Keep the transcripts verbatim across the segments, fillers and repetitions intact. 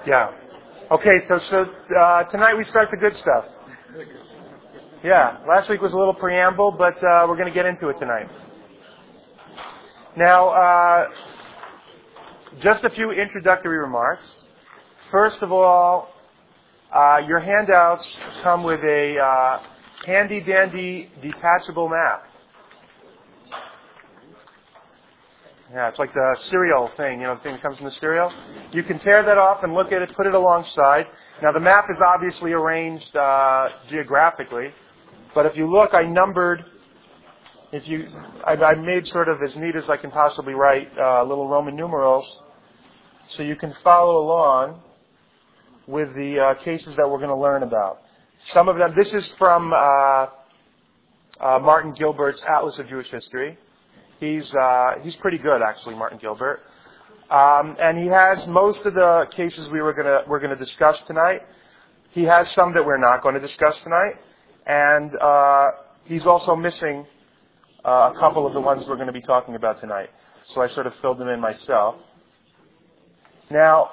Yeah. Okay, so so uh, tonight we start the good stuff. Yeah, last week was a little preamble, but uh, we're going to get into it tonight. Now, uh, just a few introductory remarks. First of all, uh, your handouts come with a uh, handy-dandy detachable map. Yeah, it's like the cereal thing, you know, the thing that comes in the cereal. You can tear that off and look at it, put it alongside. Now, the map is obviously arranged uh, geographically, but if you look, I numbered, if you, I, I made sort of as neat as I can possibly write uh, little Roman numerals, so you can follow along with the uh, cases that we're going to learn about. Some of them, this is from uh, uh, Martin Gilbert's Atlas of Jewish History. He's uh, he's pretty good, actually, Martin Gilbert, um, and he has most of the cases we were gonna we're gonna discuss tonight. He has some that we're not going to discuss tonight, and uh, he's also missing uh, a couple of the ones we're going to be talking about tonight. So I sort of filled them in myself. Now,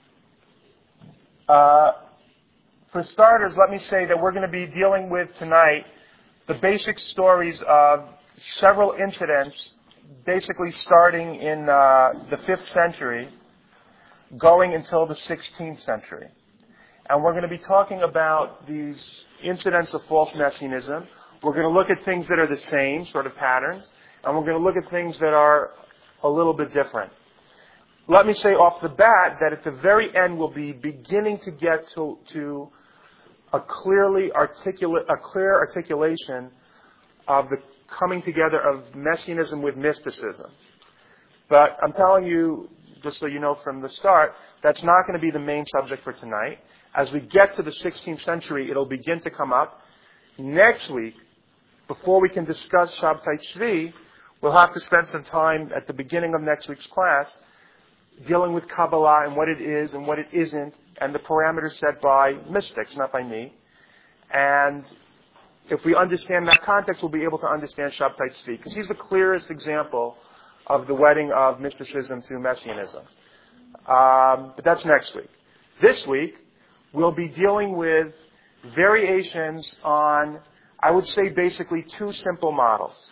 uh, for starters, let me say that we're going to be dealing with tonight the basic stories of several incidents, basically starting in uh, the fifth century, going until the sixteenth century. And we're going to be talking about these incidents of false messianism. We're going to look at things that are the same, sort of patterns, and we're going to look at things that are a little bit different. Let me say off the bat that at the very end we'll be beginning to get to, to a clearly articulate, a clear articulation of the coming together of messianism with mysticism. But I'm telling you, just so you know from the start, that's not going to be the main subject for tonight. As we get to the sixteenth century, it'll begin to come up. Next week, before we can discuss Shabtai Tzvi, we'll have to spend some time at the beginning of next week's class dealing with Kabbalah and what it is and what it isn't, and the parameters set by mystics, not by me. And if we understand that context, we'll be able to understand Shabtai Tzvi, because he's the clearest example of the wedding of mysticism to messianism. Um, but that's next week. This week, we'll be dealing with variations on, I would say, basically two simple models.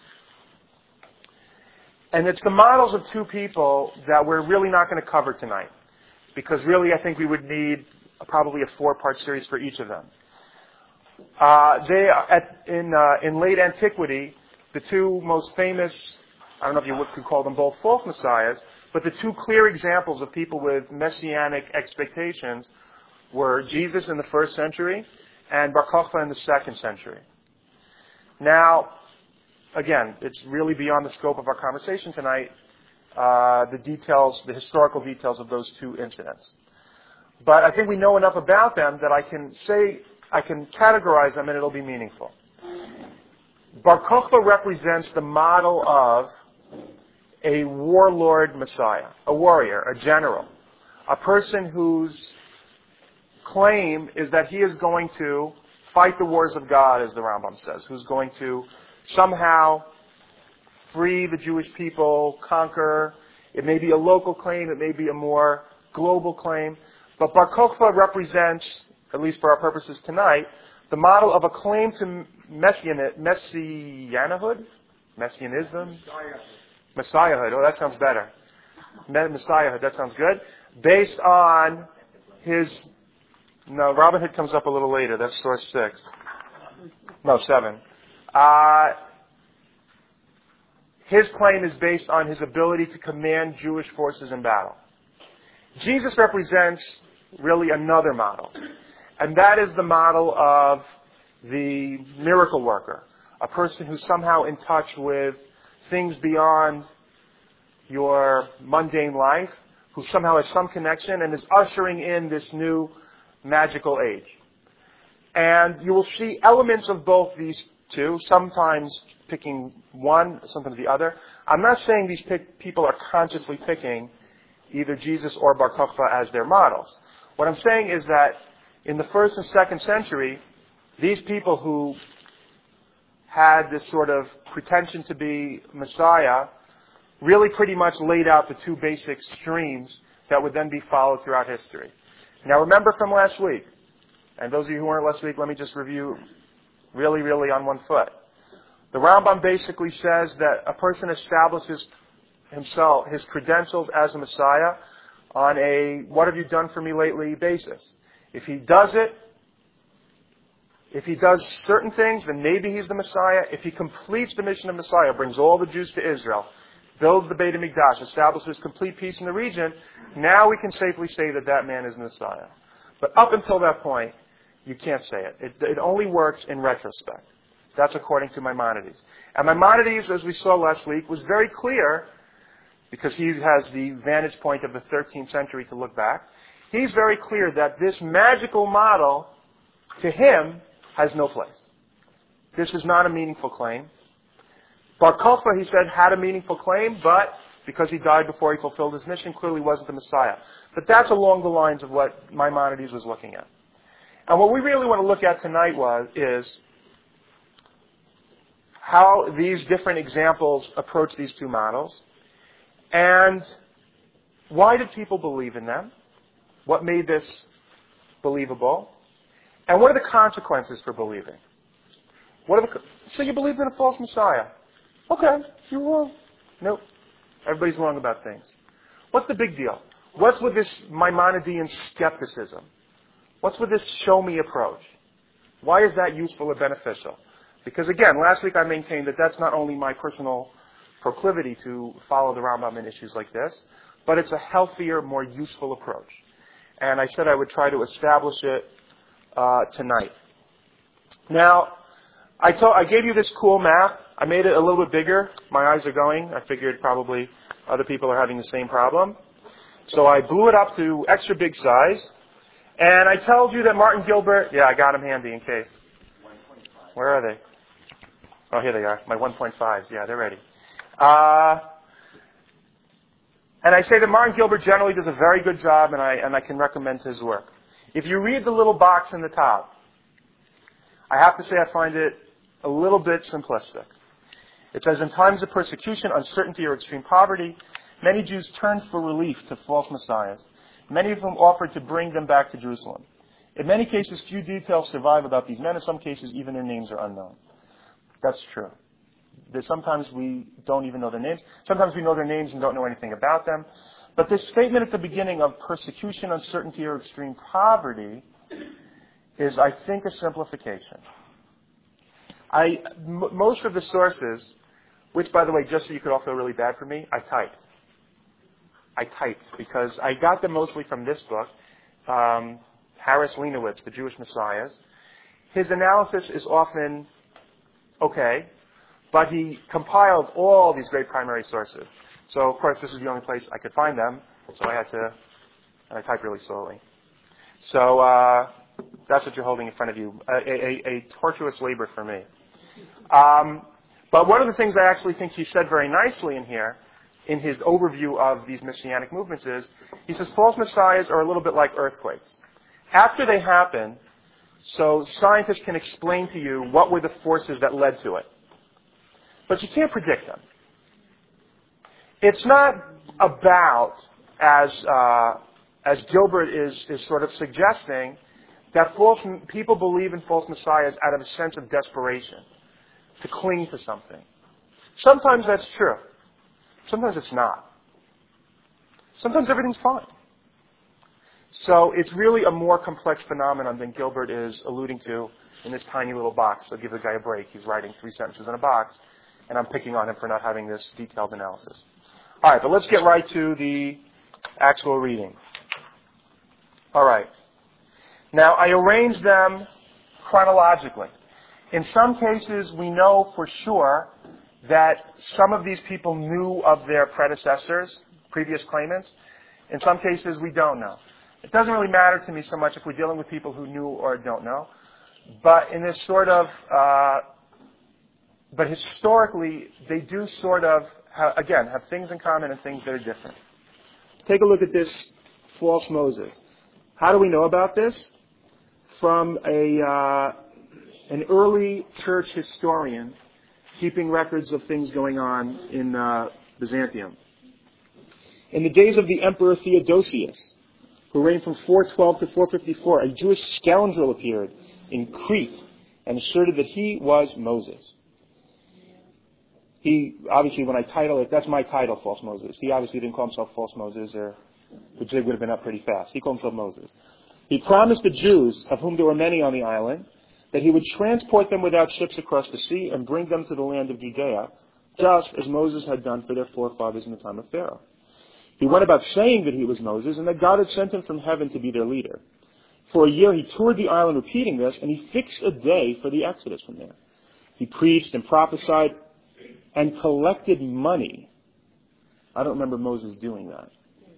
And it's the models of two people that we're really not going to cover tonight, because really I think we would need probably a four-part series for each of them. Uh, they at, in uh, in late antiquity, the two most famous, I don't know if you could call them both false messiahs, but the two clear examples of people with messianic expectations were Jesus in the first century and Bar Kokhba in the second century. Now, again, it's really beyond the scope of our conversation tonight, uh, the details, the historical details of those two incidents. But I think we know enough about them that I can say, I can categorize them and it'll be meaningful. Bar Kokhba represents the model of a warlord messiah, a warrior, a general, a person whose claim is that he is going to fight the wars of God, as the Rambam says, who's going to somehow free the Jewish people, conquer. It may be a local claim, it may be a more global claim, but Bar Kokhba represents, at least for our purposes tonight, the model of a claim to messian- messianahood? Messianism? Messiahhood. Messiahhood. Oh, that sounds better. Messiahhood, that sounds good. Based on his... No, Robin Hood comes up a little later. That's source six. No, seven. Uh, his claim is based on his ability to command Jewish forces in battle. Jesus represents really another model. And that is the model of the miracle worker, a person who's somehow in touch with things beyond your mundane life, who somehow has some connection and is ushering in this new magical age. And you will see elements of both these two, sometimes picking one, sometimes the other. I'm not saying these pick, people are consciously picking either Jesus or Bar Kokhba as their models. What I'm saying is that in the first and second century, these people who had this sort of pretension to be Messiah really pretty much laid out the two basic streams that would then be followed throughout history. Now remember from last week, and those of you who weren't last week, let me just review really, really on one foot. The Rambam basically says that a person establishes himself, his credentials as a Messiah on a what have you done for me lately basis. If he does it, if he does certain things, then maybe he's the Messiah. If he completes the mission of Messiah, brings all the Jews to Israel, builds the Beit HaMikdash, establishes complete peace in the region, now we can safely say that that man is Messiah. But up until that point, you can't say it. It, it only works in retrospect. That's according to Maimonides. And Maimonides, as we saw last week, was very clear, because he has the vantage point of the thirteenth century to look back. He's very clear that this magical model, to him, has no place. This is not a meaningful claim. Bar Kokhba, he said, had a meaningful claim, but because he died before he fulfilled his mission, clearly wasn't the Messiah. But that's along the lines of what Maimonides was looking at. And what we really want to look at tonight was is how these different examples approach these two models, and why did people believe in them? What made this believable? And what are the consequences for believing? What are the, so you believed in a false Messiah. Okay, you're wrong. Nope. Everybody's wrong about things. What's the big deal? What's with this Maimonidean skepticism? What's with this show-me approach? Why is that useful or beneficial? Because again, last week I maintained that that's not only my personal proclivity to follow the Rambam in issues like this, but it's a healthier, more useful approach. And I said I would try to establish it uh, tonight. Now, I, told, I gave you this cool map. I made it a little bit bigger. My eyes are going. I figured probably other people are having the same problem. So I blew it up to extra big size. And I told you that Martin Gilbert, yeah, I got them handy in case. Where are they? Oh, here they are. My one point fives. Yeah, they're ready. Uh, and I say that Martin Gilbert generally does a very good job, and I, and I can recommend his work. If you read the little box in the top, I have to say I find it a little bit simplistic. It says, in times of persecution, uncertainty, or extreme poverty, many Jews turned for relief to false messiahs. Many of them offered to bring them back to Jerusalem. In many cases, few details survive about these men. In some cases, even their names are unknown. That's true. That sometimes we don't even know their names. Sometimes we know their names and don't know anything about them. But this statement at the beginning of persecution, uncertainty, or extreme poverty is, I think, a simplification. I, m- most of the sources, which, by the way, just so you could all feel really bad for me, I typed. I typed because I got them mostly from this book, um, Harris Lenowitz, The Jewish Messiahs. His analysis is often okay, but he compiled all these great primary sources. So, of course, this is the only place I could find them, so I had to, and I typed really slowly. So, uh, that's what you're holding in front of you, a, a, a tortuous labor for me. Um, but one of the things I actually think he said very nicely in here, in his overview of these messianic movements, is he says false messiahs are a little bit like earthquakes. After they happen, so scientists can explain to you what were the forces that led to it. But you can't predict them. It's not about, as uh, as Gilbert is, is sort of suggesting, that false people believe in false messiahs out of a sense of desperation, to cling to something. Sometimes that's true. Sometimes it's not. Sometimes everything's fine. So it's really a more complex phenomenon than Gilbert is alluding to in this tiny little box. So give the guy a break. He's writing three sentences in a box, and I'm picking on him for not having this detailed analysis. All right, but let's get right to the actual reading. All right. Now, I arranged them chronologically. In some cases, we know for sure that some of these people knew of their predecessors, previous claimants. In some cases, we don't know. It doesn't really matter to me so much if we're dealing with people who knew or don't know. But in this sort of, uh, but historically, they do sort of, ha- again, have things in common and things that are different. Take a look at this false Moses. How do we know about this? From a uh, an early church historian keeping records of things going on in uh, Byzantium. In the days of the Emperor Theodosius, who reigned from four twelve to four fifty-four, a Jewish scoundrel appeared in Crete and asserted that he was Moses. He, obviously, when I title it, that's my title, False Moses. He obviously didn't call himself False Moses, or the jig would have been up pretty fast. He called himself Moses. He promised the Jews, of whom there were many on the island, that he would transport them without ships across the sea and bring them to the land of Judea, just as Moses had done for their forefathers in the time of Pharaoh. He went about saying that he was Moses and that God had sent him from heaven to be their leader. For a year he toured the island repeating this, and he fixed a day for the exodus from there. He preached and prophesied and collected money. I don't remember Moses doing that.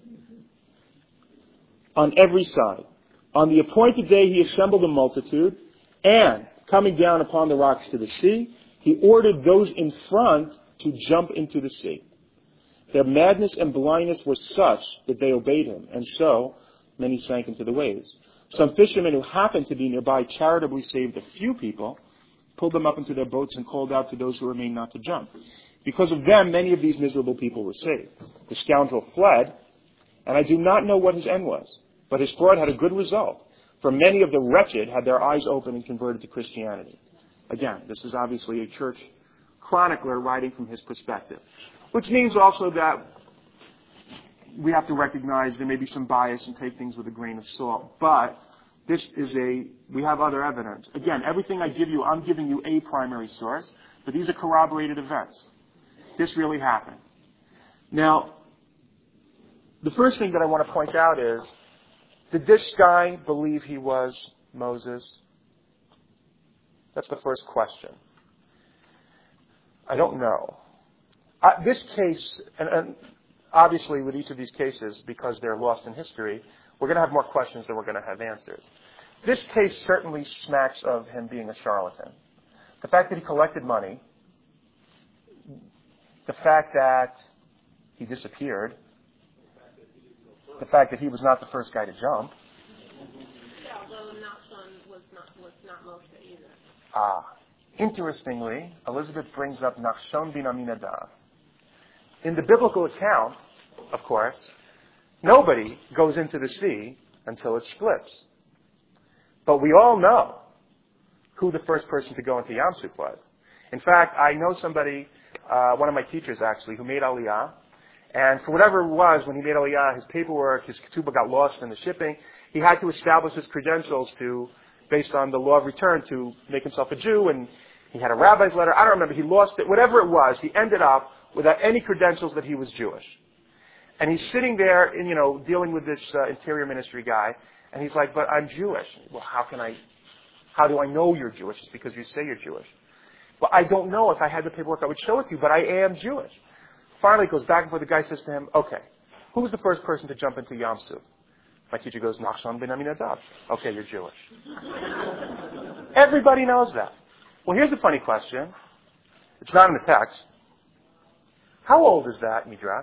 On every side. On the appointed day he assembled a multitude, and, coming down upon the rocks to the sea, he ordered those in front to jump into the sea. Their madness and blindness were such that they obeyed him, and so many sank into the waves. Some fishermen who happened to be nearby charitably saved a few people, pulled them up into their boats, and called out to those who remained not to jump. Because of them, many of these miserable people were saved. The scoundrel fled, and I do not know what his end was, but his fraud had a good result, for many of the wretched had their eyes opened and converted to Christianity. Again, this is obviously a church chronicler writing from his perspective, which means also that we have to recognize there may be some bias and take things with a grain of salt. But this is a, we have other evidence. Again, everything I give you, I'm giving you a primary source, but these are corroborated events. This really happened. Now, the first thing that I want to point out is, did this guy believe he was Moses? That's the first question. I don't know. Uh, this case, and, and obviously with each of these cases, because they're lost in history, we're going to have more questions than we're going to have answers. This case certainly smacks of him being a charlatan. The fact that he collected money, the fact that he disappeared, the fact that he was not the first guy to jump. Yeah, although Nachshon was not, was not Moshe either. Ah. Interestingly, Elizabeth brings up Nachshon bin Aminadab. In the biblical account, of course, nobody goes into the sea until it splits. But we all know who the first person to go into Yam Suf was. In fact, I know somebody, uh, one of my teachers actually, who made Aliyah. And for whatever it was, when he made Aliyah, his paperwork, his ketubah got lost in the shipping. He had to establish his credentials to, based on the law of return, to make himself a Jew. And he had a rabbi's letter. I don't remember. He lost it. Whatever it was, he ended up without any credentials that he was Jewish. And he's sitting there, and, you know, dealing with this uh, interior ministry guy. And he's like, but I'm Jewish. Well, how can I, how do I know you're Jewish? It's because you say you're Jewish. Well, I don't know. If I had the paperwork, I would show it to you, but I am Jewish. Finally, it goes back and forth. The guy says to him, okay, who was the first person to jump into Yam Suf? My teacher goes, Nachshon bin Aminadab. Okay, you're Jewish. Everybody knows that. Well, here's a funny question. It's not in the text. How old is that Midrash?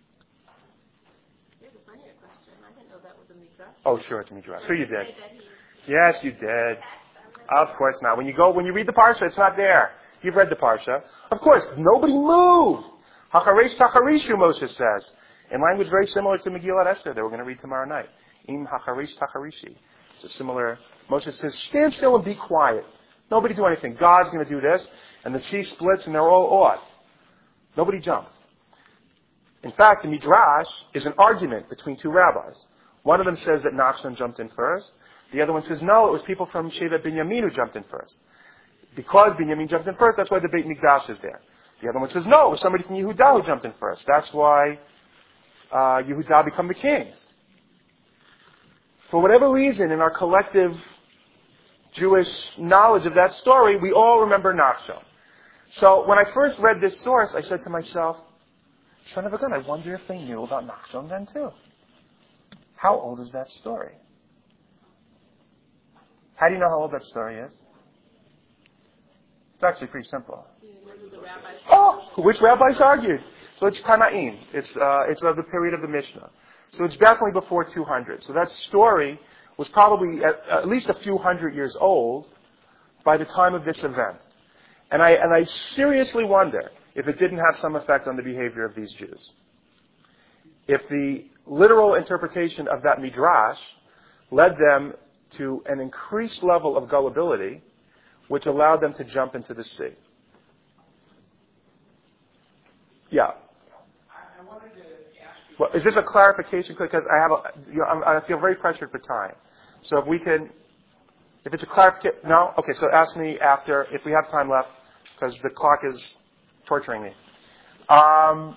Here's a funnier question. I didn't know that was a Midrash. Oh, sure, it's a Midrash. Sure you did. Yes, you did. Of course not. When you go, when you read the Parsha, it's not there. You've read the Parsha. Of course, nobody moved. Hacharesh tacharishu, Moshe says. In language very similar to Megillat Esther that we're going to read tomorrow night. Im hacharesh tacharishi. It's a similar, Moshe says, stand still and be quiet. Nobody do anything. God's going to do this. And the sea splits and they're all awed. Nobody jumped. In fact, the Midrash is an argument between two rabbis. One of them says that Nachshon jumped in first. The other one says, no, it was people from Shevet Binyamin who jumped in first. Because Binyamin jumped in first, that's why the Beit Mikdash is there. The other one says, no, it was somebody from Yehudah who jumped in first. That's why uh, Yehudah become the kings. For whatever reason, in our collective Jewish knowledge of that story, we all remember Nachshon. So when I first read this source, I said to myself, son of a gun, I wonder if they knew about Nachshon then too. How old is that story? How do you know how old that story is? It's actually pretty simple. Oh, which rabbis argued? So it's Tanaim. It's uh, it's of the period of the Mishnah. So it's definitely before two hundred. So that story was probably at, at least a few hundred years old by the time of this event. And I and I seriously wonder if it didn't have some effect on the behavior of these Jews. if the literal interpretation of that midrash led them to an increased level of gullibility, which allowed them to jump into the sea. Yeah. I wanted to ask you. Well, is this a clarification? Because I have, a, you know, I'm, I feel very pressured for time. So if we can, if it's a clarification, no? Okay, so ask me after, if we have time left, because the clock is torturing me. Um,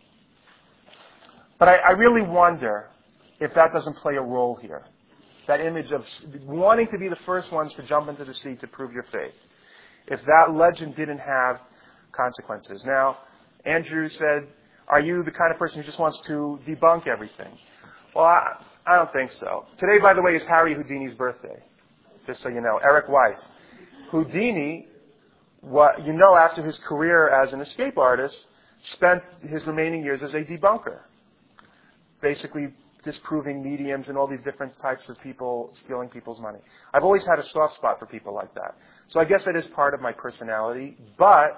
but I, I really wonder if that doesn't play a role here. That image of wanting to be the first ones to jump into the sea to prove your faith. If that legend didn't have consequences. Now, Andrew said, are you the kind of person who just wants to debunk everything? Well, I, I don't think so. Today, by the way, is Harry Houdini's birthday. Just so you know. Eric Weiss. Houdini, what you know, after his career as an escape artist, spent his remaining years as a debunker. Basically disproving mediums and all these different types of people stealing people's money. I've always had a soft spot for people like that. So I guess that is part of my personality. But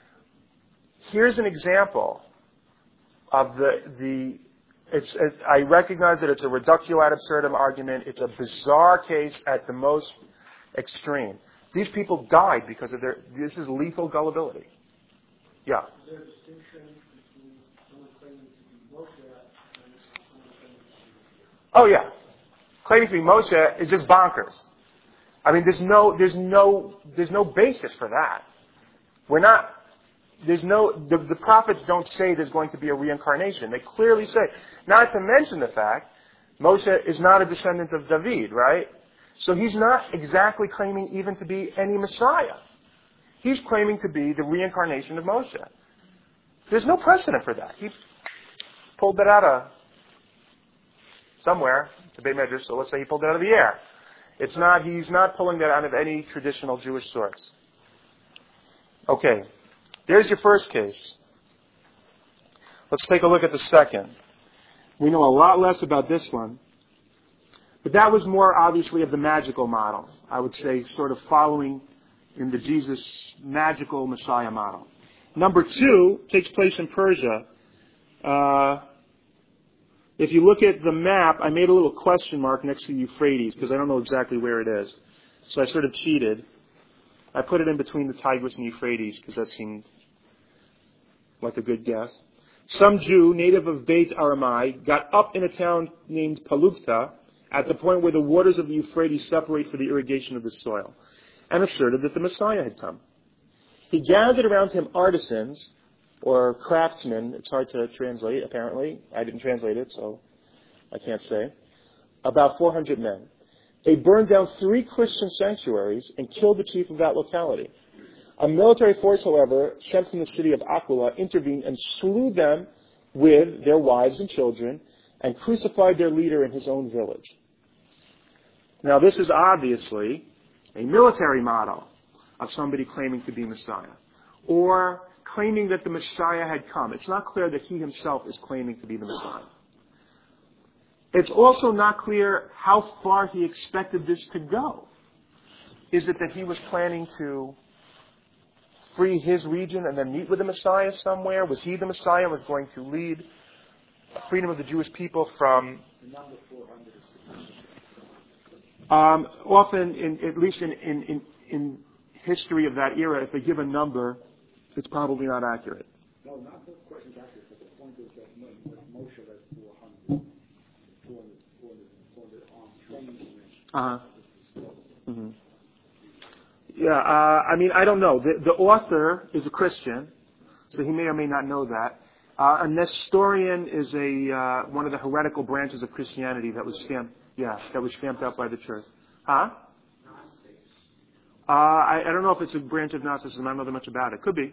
here's an example of the, the it's, it's, I recognize that it's a reductio ad absurdum argument. It's a bizarre case at the most extreme. These people died because of their, this is lethal gullibility. Yeah. Is there a distinction between someone claiming to be Moshe and someone claiming to be Oh yeah. Claiming to be Moshe is just bonkers. I mean, there's no, there's no, there's no basis for that. We're not, there's no, the, the prophets don't say there's going to be a reincarnation. They clearly say, not to mention the fact, Moshe is not a descendant of David, right? So he's not exactly claiming even to be any Messiah. He's claiming to be the reincarnation of Moshe. There's no precedent for that. He pulled that out of somewhere. It's a Beit Medrash, so let's say he pulled it out of the air. It's not, he's not pulling that out of any traditional Jewish source. Okay. There's your first case. Let's take a look at the second. We know a lot less about this one. But that was more obviously of the magical model. I would say sort of following in the Jesus magical Messiah model. Number two takes place in Persia. Uh, if you look at the map, I made a little question mark next to the Euphrates because I don't know exactly where it is. So I sort of cheated. I put it in between the Tigris and Euphrates because that seemed like a good guess. Some Jew, native of Beit Aramai, got up in a town named Palukta at the point where the waters of the Euphrates separate for the irrigation of the soil, and asserted that the Messiah had come. He gathered around him artisans, or craftsmen, it's hard to translate, apparently. I didn't translate it, so I can't say. About four hundred men. They burned down three Christian sanctuaries and killed the chief of that locality. A military force, however, sent from the city of Aquila, intervened and slew them with their wives and children, and crucified their leader in his own village. Now, this is obviously a military model of somebody claiming to be Messiah, or claiming that the Messiah had come. It's not clear that he himself is claiming to be the Messiah. It's also not clear how far he expected this to go. Is it that he was planning to free his region and then meet with the Messiah somewhere? Was he the Messiah and was going to lead freedom of the Jewish people from... The number four hundred is significant. Um, often, in, at least in, in, in, in history of that era, if they give a number, it's probably not accurate. No, not the question's accurate, but the point is that Mo- that Moshe had four hundred, four hundred, four hundred, four hundred armed training men. Uh-huh. Mm-hmm. Yeah, uh, I mean, I don't know. The, the author is a Christian, so he may or may not know that. Uh, a Nestorian is a uh, one of the heretical branches of Christianity that was stamped, yeah, that was stamped out by the church. Huh? Uh, I, I don't know if it's a branch of Gnosticism. I don't know that much about it. Could be.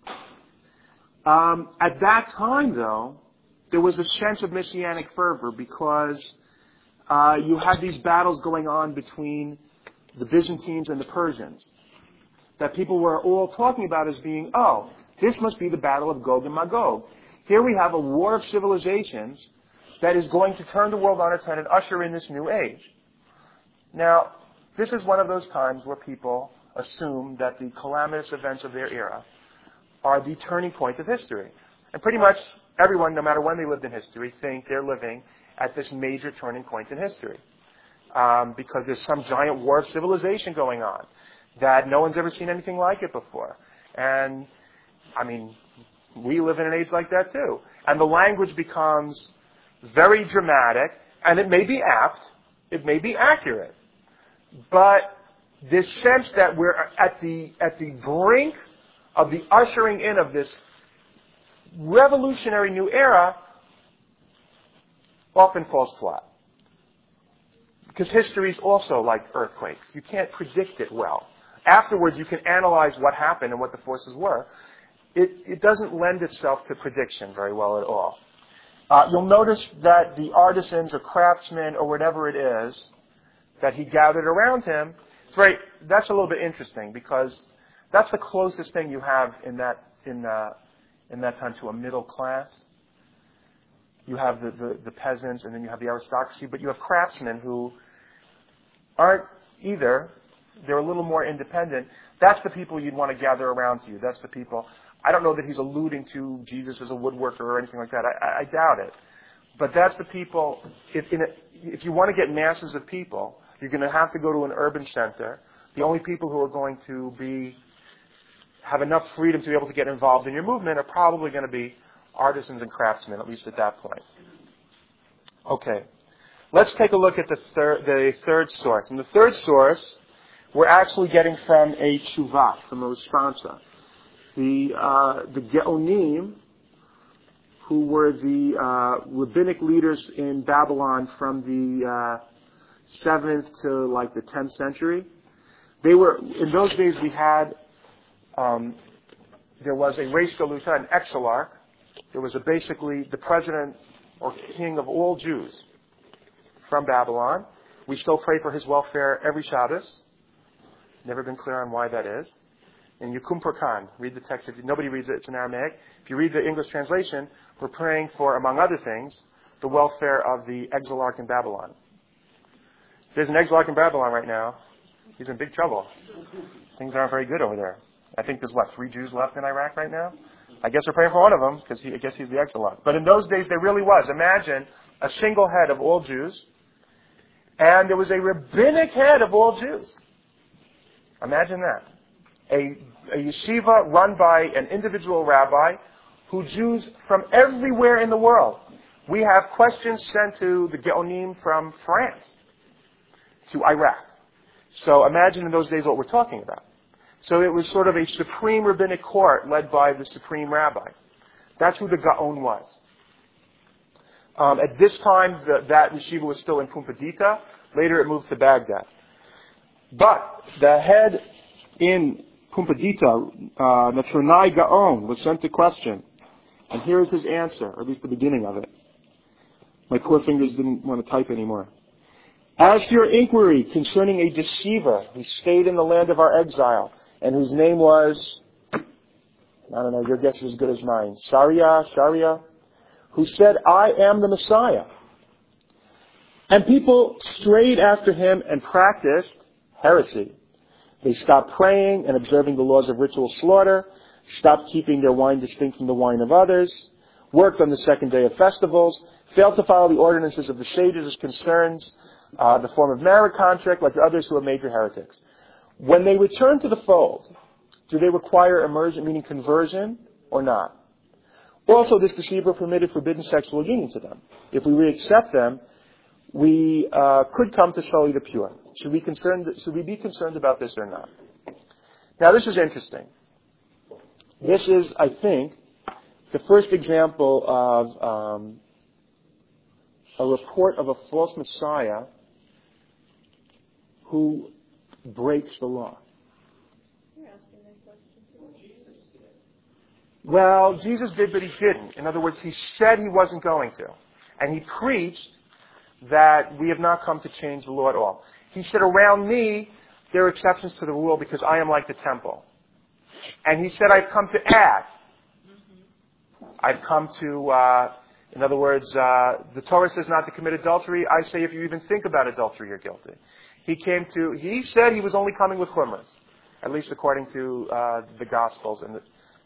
Um, at that time, though, there was a sense of messianic fervor because uh, you had these battles going on between the Byzantines and the Persians that people were all talking about as being, oh, this must be the battle of Gog and Magog. Here we have a war of civilizations that is going to turn the world on its head and usher in this new age. Now, this is one of those times where people assume that the calamitous events of their era are the turning point of history. And pretty much everyone, no matter when they lived in history, think they're living at this major turning point in history. Um, because there's some giant war of civilization going on that no one's ever seen anything like it before. And, I mean, we live in an age like that too. And the language becomes very dramatic, and it may be apt, it may be accurate, but this sense that we're at the at the brink of the ushering in of this revolutionary new era often falls flat. Because history is also like earthquakes. You can't predict it well. Afterwards, you can analyze what happened and what the forces were. It, it doesn't lend itself to prediction very well at all. Uh, you'll notice that the artisans or craftsmen or whatever it is that he gathered around him, it's very, that's a little bit interesting because that's the closest thing you have in that in uh, in that time to a middle class. You have the, the, the peasants and then you have the aristocracy, but you have craftsmen who aren't either. They're a little more independent. That's the people you'd want to gather around to you. That's the people. I don't know that he's alluding to Jesus as a woodworker or anything like that. I, I doubt it. But that's the people. If, in a, if you want to get masses of people, you're going to have to go to an urban center. The only people who are going to be have enough freedom to be able to get involved in your movement are probably going to be artisans and craftsmen, at least at that point. Okay. Let's take a look at the third, the third source. And the third source, we're actually getting from a tshuva, from a responsa. The, uh, the Geonim, who were the uh, rabbinic leaders in Babylon from the uh, seventh to like the tenth century, they were, in those days we had, um, there was a Reish Galuta, an exilarch. There was a basically the president or king of all Jews from Babylon. We still pray for his welfare every Shabbos. Never been clear on why that is. In Yukum Purkan, read the text. If nobody reads it, it's in Aramaic. If you read the English translation, we're praying for, among other things, the welfare of the exilarch in Babylon. There's an exilarch in Babylon right now. He's in big trouble. Things aren't very good over there. I think there's, what, three Jews left in Iraq right now? I guess we're praying for one of them, because I guess he's the exilarch. But in those days, there really was. Imagine a single head of all Jews, and there was a rabbinic head of all Jews. Imagine that. A, a yeshiva run by an individual rabbi who Jews from everywhere in the world. We have questions sent to the Geonim from France, to Iraq. So imagine in those days what we're talking about. So it was sort of a supreme rabbinic court led by the supreme rabbi. That's who the Gaon was. Um, at this time, the, that yeshiva was still in Pumbedita. Later it moved to Baghdad. But the head in Pumbedita, uh, Natronai Gaon, was sent a question. And here is his answer, or at least the beginning of it. My poor fingers didn't want to type anymore. As to your inquiry concerning a deceiver who stayed in the land of our exile, and whose name was, I don't know, your guess is as good as mine, Saria, Sharia, who said, I am the Messiah. And people strayed after him and practiced heresy. They stopped praying and observing the laws of ritual slaughter, stopped keeping their wine distinct from the wine of others, worked on the second day of festivals, failed to follow the ordinances of the sages as concerns uh, the form of marriage contract, like the others who are major heretics. When they return to the fold, do they require immersion, meaning conversion, or not? Also, this deceiver permitted forbidden sexual union to them. If we reaccept them, we uh, could come to sully the pure. Should we, concerned, should we be concerned about this or not? Now, this is interesting. This is, I think, the first example of um, a report of a false Messiah who breaks the law. You're asking that question. Jesus did. Well, Jesus did, but he didn't. In other words, he said he wasn't going to. And he preached that we have not come to change the law at all. He said, around me, there are exceptions to the rule because I am like the temple. And he said, I've come to add. I've come to, uh, in other words, uh, the Torah says not to commit adultery. I say if you even think about adultery, you're guilty. He came to, he said he was only coming with chumras, at least according to uh, the Gospels and the,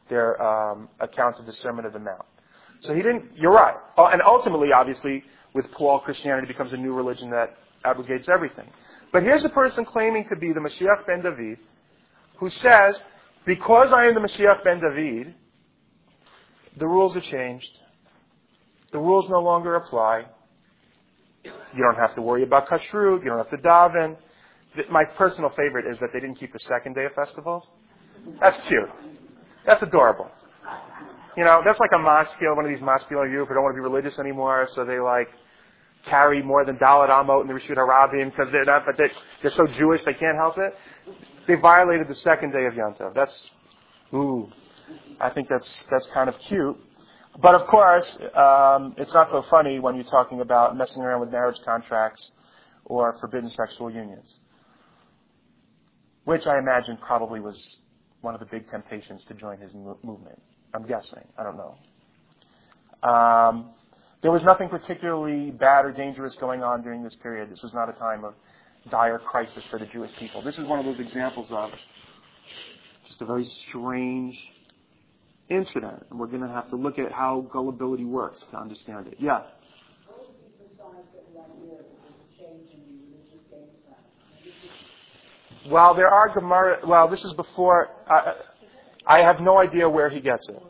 their um, account of the Sermon of the Mount. So he didn't, you're right. Oh, and ultimately, obviously, with Paul, Christianity becomes a new religion that abrogates everything. But here's a person claiming to be the Mashiach ben David, who says, because I am the Mashiach ben David, the rules have changed. The rules no longer apply. You don't have to worry about kashrut. You don't have to daven. My personal favorite is that they didn't keep the second day of festivals. That's cute. That's adorable. You know, that's like a mashkil, one of these mashkil youth who don't want to be religious anymore, so they like carry more than Dalet Amot in the Rishut Harabim because they're not, but they, they're so Jewish they can't help it. They violated the second day of Yom Tov. That's, ooh, I think that's that's kind of cute. But of course, um, it's not so funny when you're talking about messing around with marriage contracts or forbidden sexual unions, which I imagine probably was one of the big temptations to join his mo- movement. I'm guessing. I don't know. Um, there was nothing particularly bad or dangerous going on during this period. This was not a time of dire crisis for the Jewish people. This is one of those examples of just a very strange incident. And we're going to have to look at how gullibility works to understand it. Yeah? What would be the signs that in that year there was a change in the religious game plan? Well, there are Gemara. Well, this is before. Uh, I have no idea where he gets it.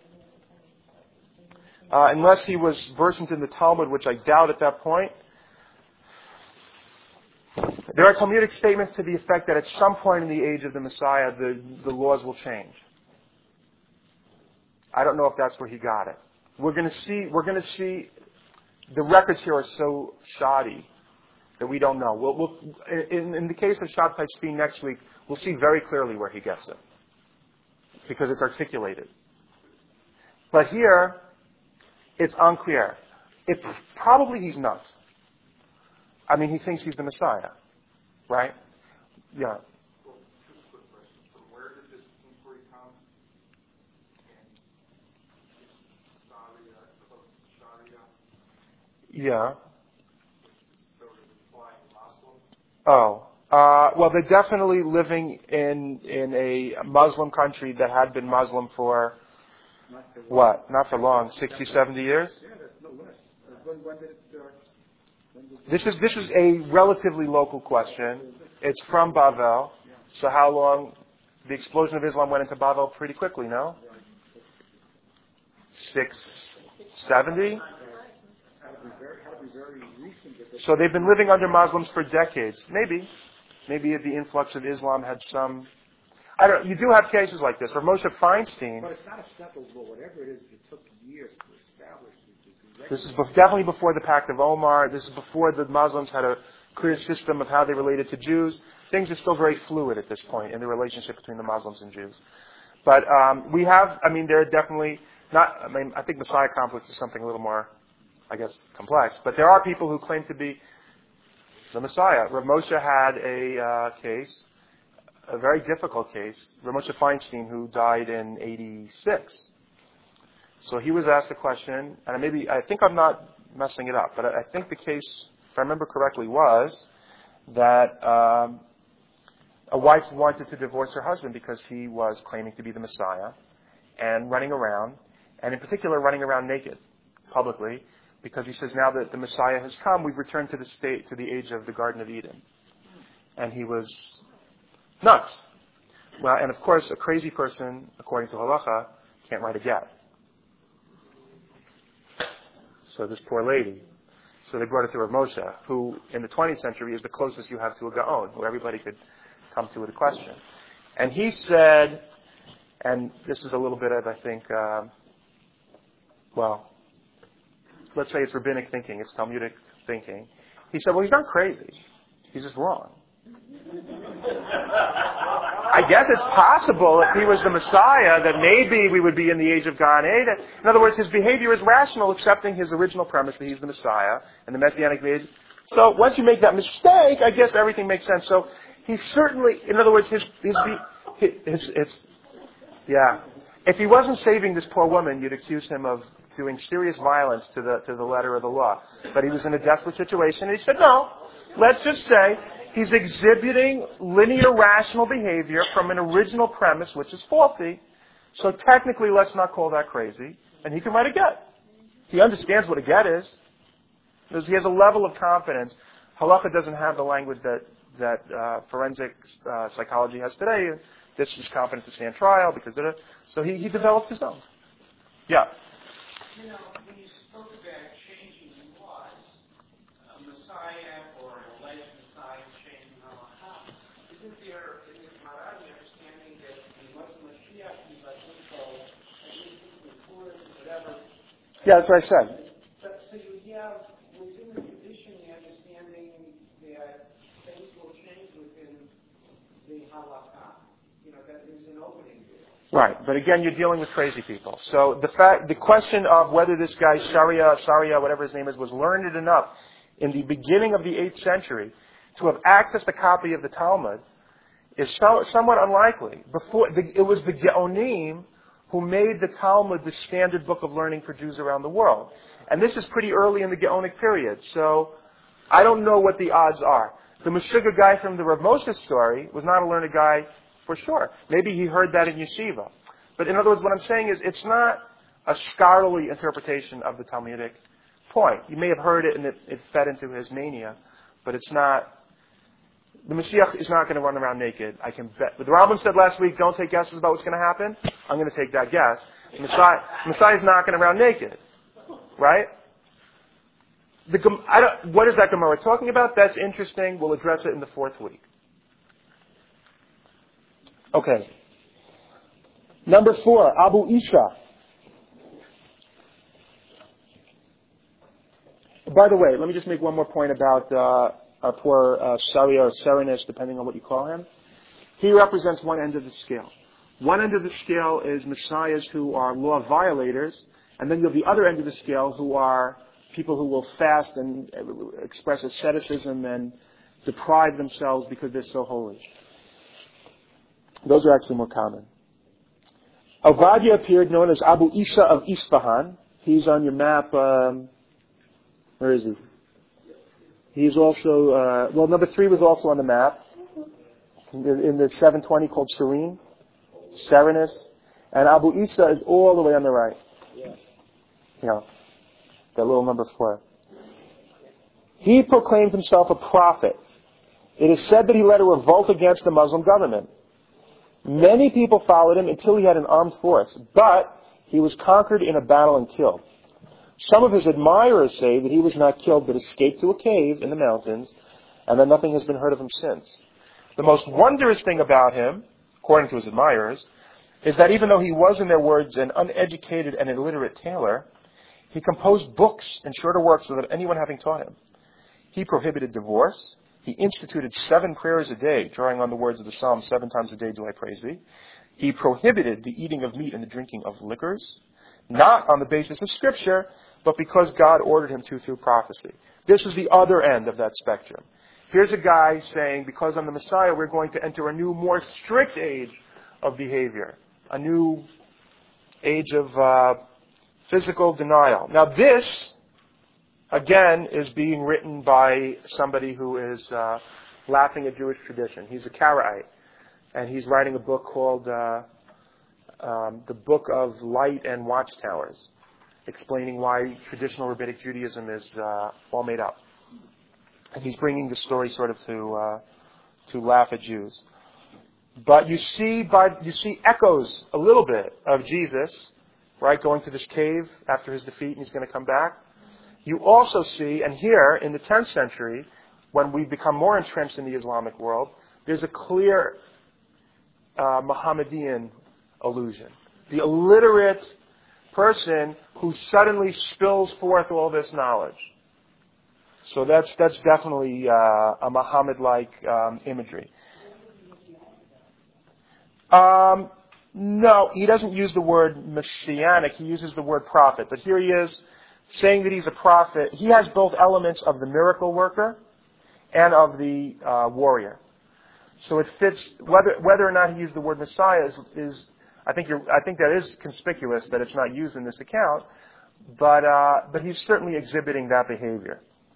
Uh, unless he was versant in the Talmud, which I doubt at that point. There are Talmudic statements to the effect that at some point in the age of the Messiah, the, the laws will change. I don't know if that's where he got it. We're going to see, we're going to see, the records here are so shoddy that we don't know. We'll, we'll, in, in the case of Shabtai Tzvi next week, we'll see very clearly where he gets it. Because it's articulated. But here, it's unclear. It, probably he's nuts. I mean, he thinks he's the Messiah. Right? Yeah. Well, just a quick question. From where did this inquiry come? And Sharia, I suppose Sharia, Yeah. which is sort of implying Muslim. Oh. Uh, well, they're definitely living in in a Muslim country that had been Muslim for, what? Not for long, sixty, seventy years? Yeah, that's no less. Uh, When, when did it, uh, when did This is this is a relatively local question. It's from Bavel. So how long? The explosion of Islam went into Bavel pretty quickly, no? six seventy? had to be very, had to be very recent. That they- So they've been living under Muslims for decades. Maybe. Maybe the influx of Islam had some... I don't. You do have cases like this. Or Moshe Feinstein. But it's not a settled law. Whatever it is, it took years to establish. To, to This is bef- definitely before the Pact of Omar. This is before the Muslims had a clear system of how they related to Jews. Things are still very fluid at this point in the relationship between the Muslims and Jews. But um, we have, I mean, there are definitely not, I mean, I think Messiah complex is something a little more, I guess, complex. But there are people who claim to be the Messiah. Rav Moshe had a uh, case, a very difficult case, Rav Moshe Feinstein, who died in eighty-six. So he was asked a question, and maybe, I think I'm not messing it up, but I think the case, if I remember correctly, was that um, a wife wanted to divorce her husband because he was claiming to be the Messiah and running around, and in particular running around naked publicly, because he says now that the Messiah has come, we've returned to the state, to the age of the Garden of Eden. And he was nuts. Well, and of course, a crazy person, according to halacha, can't write a get. So this poor lady. So they brought it to Rav Moshe, who in the twentieth century is the closest you have to a Gaon, who everybody could come to with a question. And he said, and this is a little bit of, I think, uh, well, let's say it's rabbinic thinking, it's Talmudic thinking. He said, well, he's not crazy. He's just wrong. I guess it's possible if he was the Messiah that maybe we would be in the age of Gan Eden. In other words, his behavior is rational, accepting his original premise that he's the Messiah and the Messianic age. So once you make that mistake, I guess everything makes sense. So he certainly, in other words, his, his, his, his, his yeah. If he wasn't saving this poor woman, you'd accuse him of doing serious violence to the to the letter of the law. But he was in a desperate situation, and he said, no, let's just say he's exhibiting linear rational behavior from an original premise which is faulty. So technically, let's not call that crazy. And he can write a get. He understands what a get is. Because he has a level of confidence. Halacha doesn't have the language that, that uh, forensic uh, psychology has today. This is confident to stand trial because of it. So he, he developed his own. Yeah. You know, when you spoke about changing laws, a Messiah or an alleged Messiah changing halacha, isn't there, in the Gemara, the understanding that the Muslim Mashiach is like control, and he's important, whatever? Yeah, that's what I said. But, so you have, within the tradition, the understanding that things will change within the halacha. You know, that there's an opening there. Right, but again, you're dealing with crazy people. So the fact, the question of whether this guy Sharia, Saria, whatever his name is, was learned enough in the beginning of the eighth century to have accessed a copy of the Talmud is so, somewhat unlikely. Before the, it was the Geonim who made the Talmud the standard book of learning for Jews around the world, and this is pretty early in the Geonic period. So I don't know what the odds are. The Meshuggah guy from the Rav Moshe story was not a learned guy. For sure. Maybe he heard that in yeshiva. But in other words, what I'm saying is it's not a scholarly interpretation of the Talmudic point. You may have heard it and it, it fed into his mania, but it's not, the Mashiach is not going to run around naked. I can bet. But the Rambam said last week, don't take guesses about what's going to happen. I'm going to take that guess. Messiah, Messiah is not going to run around naked. Right? The, I don't, what is that Gemara talking about? That's interesting. We'll address it in the fourth week. Okay. Number four, Abu Isha. By the way, let me just make one more point about uh, our poor uh, Sharia or Serenis, depending on what you call him. He represents one end of the scale. One end of the scale is messiahs who are law violators, and then you have the other end of the scale who are people who will fast and express asceticism and deprive themselves because they're so holy. Those are actually more common. Ovadia appeared known as Abu Isha of Isfahan. He's on your map. Um, where is he? He's also, uh, well, number three was also on the map. In the seven twenty called Serene. Serenus. And Abu Isa is all the way on the right. Yeah. You know, that little number four. He proclaimed himself a prophet. It is said that he led a revolt against the Muslim government. Many people followed him until he had an armed force, but he was conquered in a battle and killed. Some of his admirers say that he was not killed but escaped to a cave in the mountains, and that nothing has been heard of him since. The most wondrous thing about him, according to his admirers, is that even though he was, in their words, an uneducated and illiterate tailor, he composed books and shorter works without anyone having taught him. He prohibited divorce. He instituted seven prayers a day, drawing on the words of the Psalm, seven times a day do I praise thee. He prohibited the eating of meat and the drinking of liquors, not on the basis of Scripture, but because God ordered him to through prophecy. This is the other end of that spectrum. Here's a guy saying, because I'm the Messiah, we're going to enter a new, more strict age of behavior, a new age of uh, physical denial. Now this, again, is being written by somebody who is uh, laughing at Jewish tradition. He's a Karaite, and he's writing a book called uh, um, The Book of Light and Watchtowers, explaining why traditional rabbinic Judaism is uh, all made up. And he's bringing the story sort of to uh, to laugh at Jews. But you see, by you see echoes a little bit of Jesus, right, going to this cave after his defeat, and he's going to come back. You also see, and here in the tenth century, when we become more entrenched in the Islamic world, there's a clear uh, Mohammedan allusion. The illiterate person who suddenly spills forth all this knowledge. So that's that's definitely uh, a Muhammad-like um, imagery. Um, no, he doesn't use the word messianic. He uses the word prophet. But here he is, saying that he's a prophet. He has both elements of the miracle worker and of the uh, warrior. So it fits. Whether whether or not he used the word Messiah is, is I think you're, I think that is conspicuous that it's not used in this account. But uh, but he's certainly exhibiting that behavior.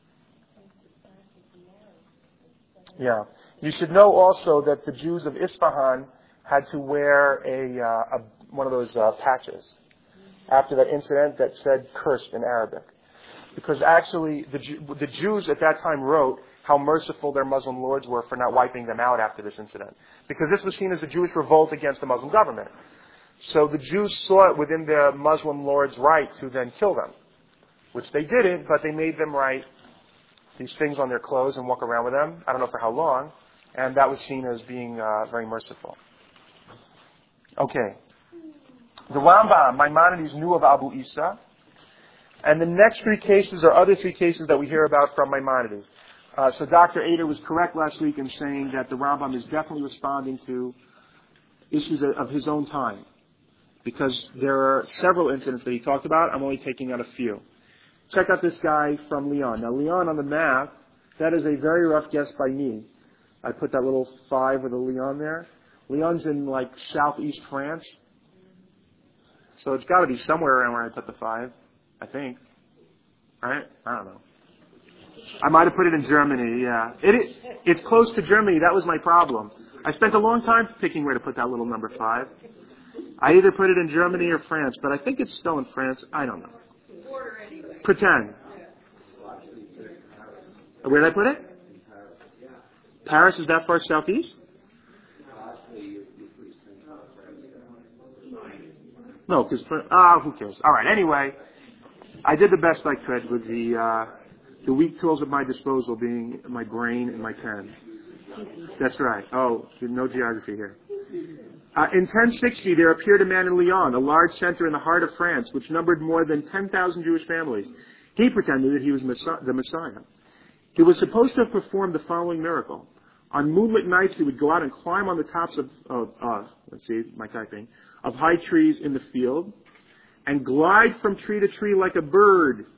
Yeah. You should know also that the Jews of Isfahan had to wear a, uh, a one of those uh, patches after that incident that said cursed in Arabic. Because actually the, Jew, the Jews at that time wrote how merciful their Muslim lords were for not wiping them out after this incident. Because this was seen as a Jewish revolt against the Muslim government. So the Jews saw it within the Muslim lords' right to then kill them. Which they didn't, but they made them write these things on their clothes and walk around with them. I don't know for how long. And that was seen as being uh, very merciful. Okay. The Rambam, Maimonides, knew of Abu Isa. And the next three cases are other three cases that we hear about from Maimonides. Uh, so Doctor Ader was correct last week in saying that the Rambam is definitely responding to issues of his own time. Because there are several incidents that he talked about. I'm only taking out a few. Check out this guy from Lyon. Now, Lyon on the map, that is a very rough guess by me. I put that little five with a Lyon there. Lyon's in, like, southeast France. So it's got to be somewhere around where I put the five, I think. Right? I don't know. I might have put it in Germany, yeah. It is, it's close to Germany. That was my problem. I spent a long time picking where to put that little number five. I either put it in Germany or France, but I think it's still in France. I don't know. Pretend. Where did I put it? Paris is that far southeast? No, because, ah, who cares? All right, anyway, I did the best I could with the uh, the weak tools at my disposal being my brain and my pen. That's right. Oh, no geography here. Uh, in ten sixty, there appeared a man in Lyon, a large center in the heart of France, which numbered more than ten thousand Jewish families. He pretended that he was Messiah, the Messiah. He was supposed to have performed the following miracle. On moonlit nights, he would go out and climb on the tops of, of uh, let's see, my typing, of high trees in the field, and glide from tree to tree like a bird.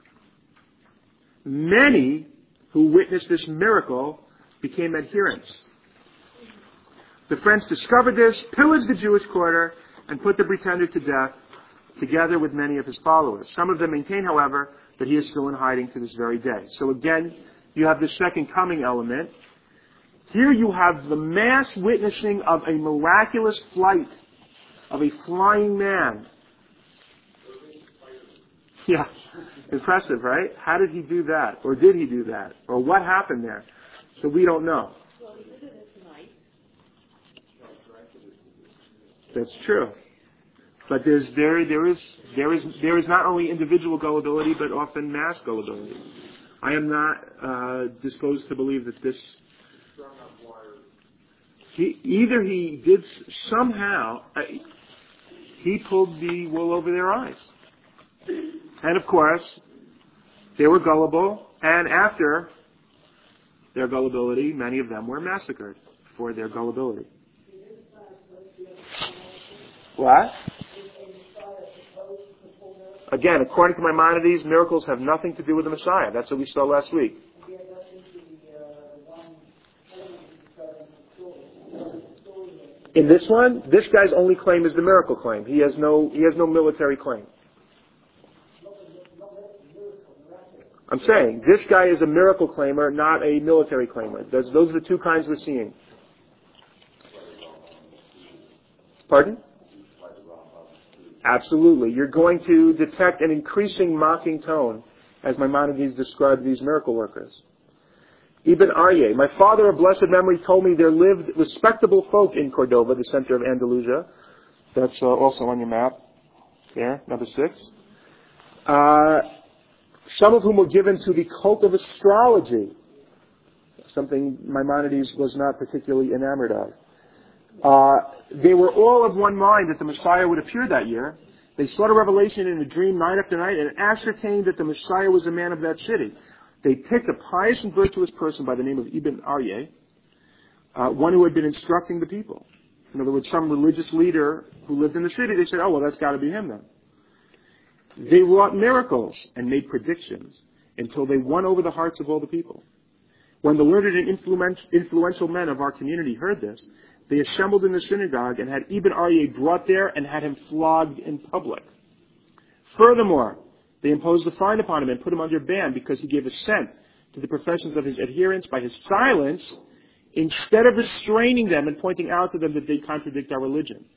Many who witnessed this miracle became adherents. The French discovered this, pillaged the Jewish quarter, and put the pretender to death, together with many of his followers. Some of them maintain, however, that he is still in hiding to this very day. So again, you have the second coming element. Here you have the mass witnessing of a miraculous flight, of a flying man. Yeah, impressive, right? How did he do that? Or did he do that? Or what happened there? So we don't know. Well, he did it tonight. That's true. But there's there there is there is there is not only individual gullibility, but often mass gullibility. I am not uh, disposed to believe that this. He, either he did somehow uh, he pulled the wool over their eyes, and of course they were gullible. And after their gullibility, many of them were massacred for their gullibility. What? Again, according to Maimonides, miracles have nothing to do with the Messiah. That's what we saw last week. In this one, this guy's only claim is the miracle claim. He has no he has no military claim. I'm saying, this guy is a miracle claimer, not a military claimer. Those, those are the two kinds we're seeing. Pardon? Absolutely. You're going to detect an increasing mocking tone as Maimonides described these miracle workers. Ibn Aryeh, my father of blessed memory, told me there lived respectable folk in Cordova, the center of Andalusia. That's uh, also on your map. There, number six. Uh, some of whom were given to the cult of astrology, something Maimonides was not particularly enamored of. Uh, they were all of one mind that the Messiah would appear that year. They sought a revelation in a dream night after night and ascertained that the Messiah was a man of that city. They picked a pious and virtuous person by the name of Ibn Aryeh, uh, one who had been instructing the people. In other words, some religious leader who lived in the city. They said, oh, well, that's got to be him then. They wrought miracles and made predictions until they won over the hearts of all the people. When the learned and influential men of our community heard this, they assembled in the synagogue and had Ibn Aryeh brought there and had him flogged in public. Furthermore, they imposed a fine upon him and put him under ban because he gave assent to the professions of his adherents by his silence instead of restraining them and pointing out to them that they contradict our religion.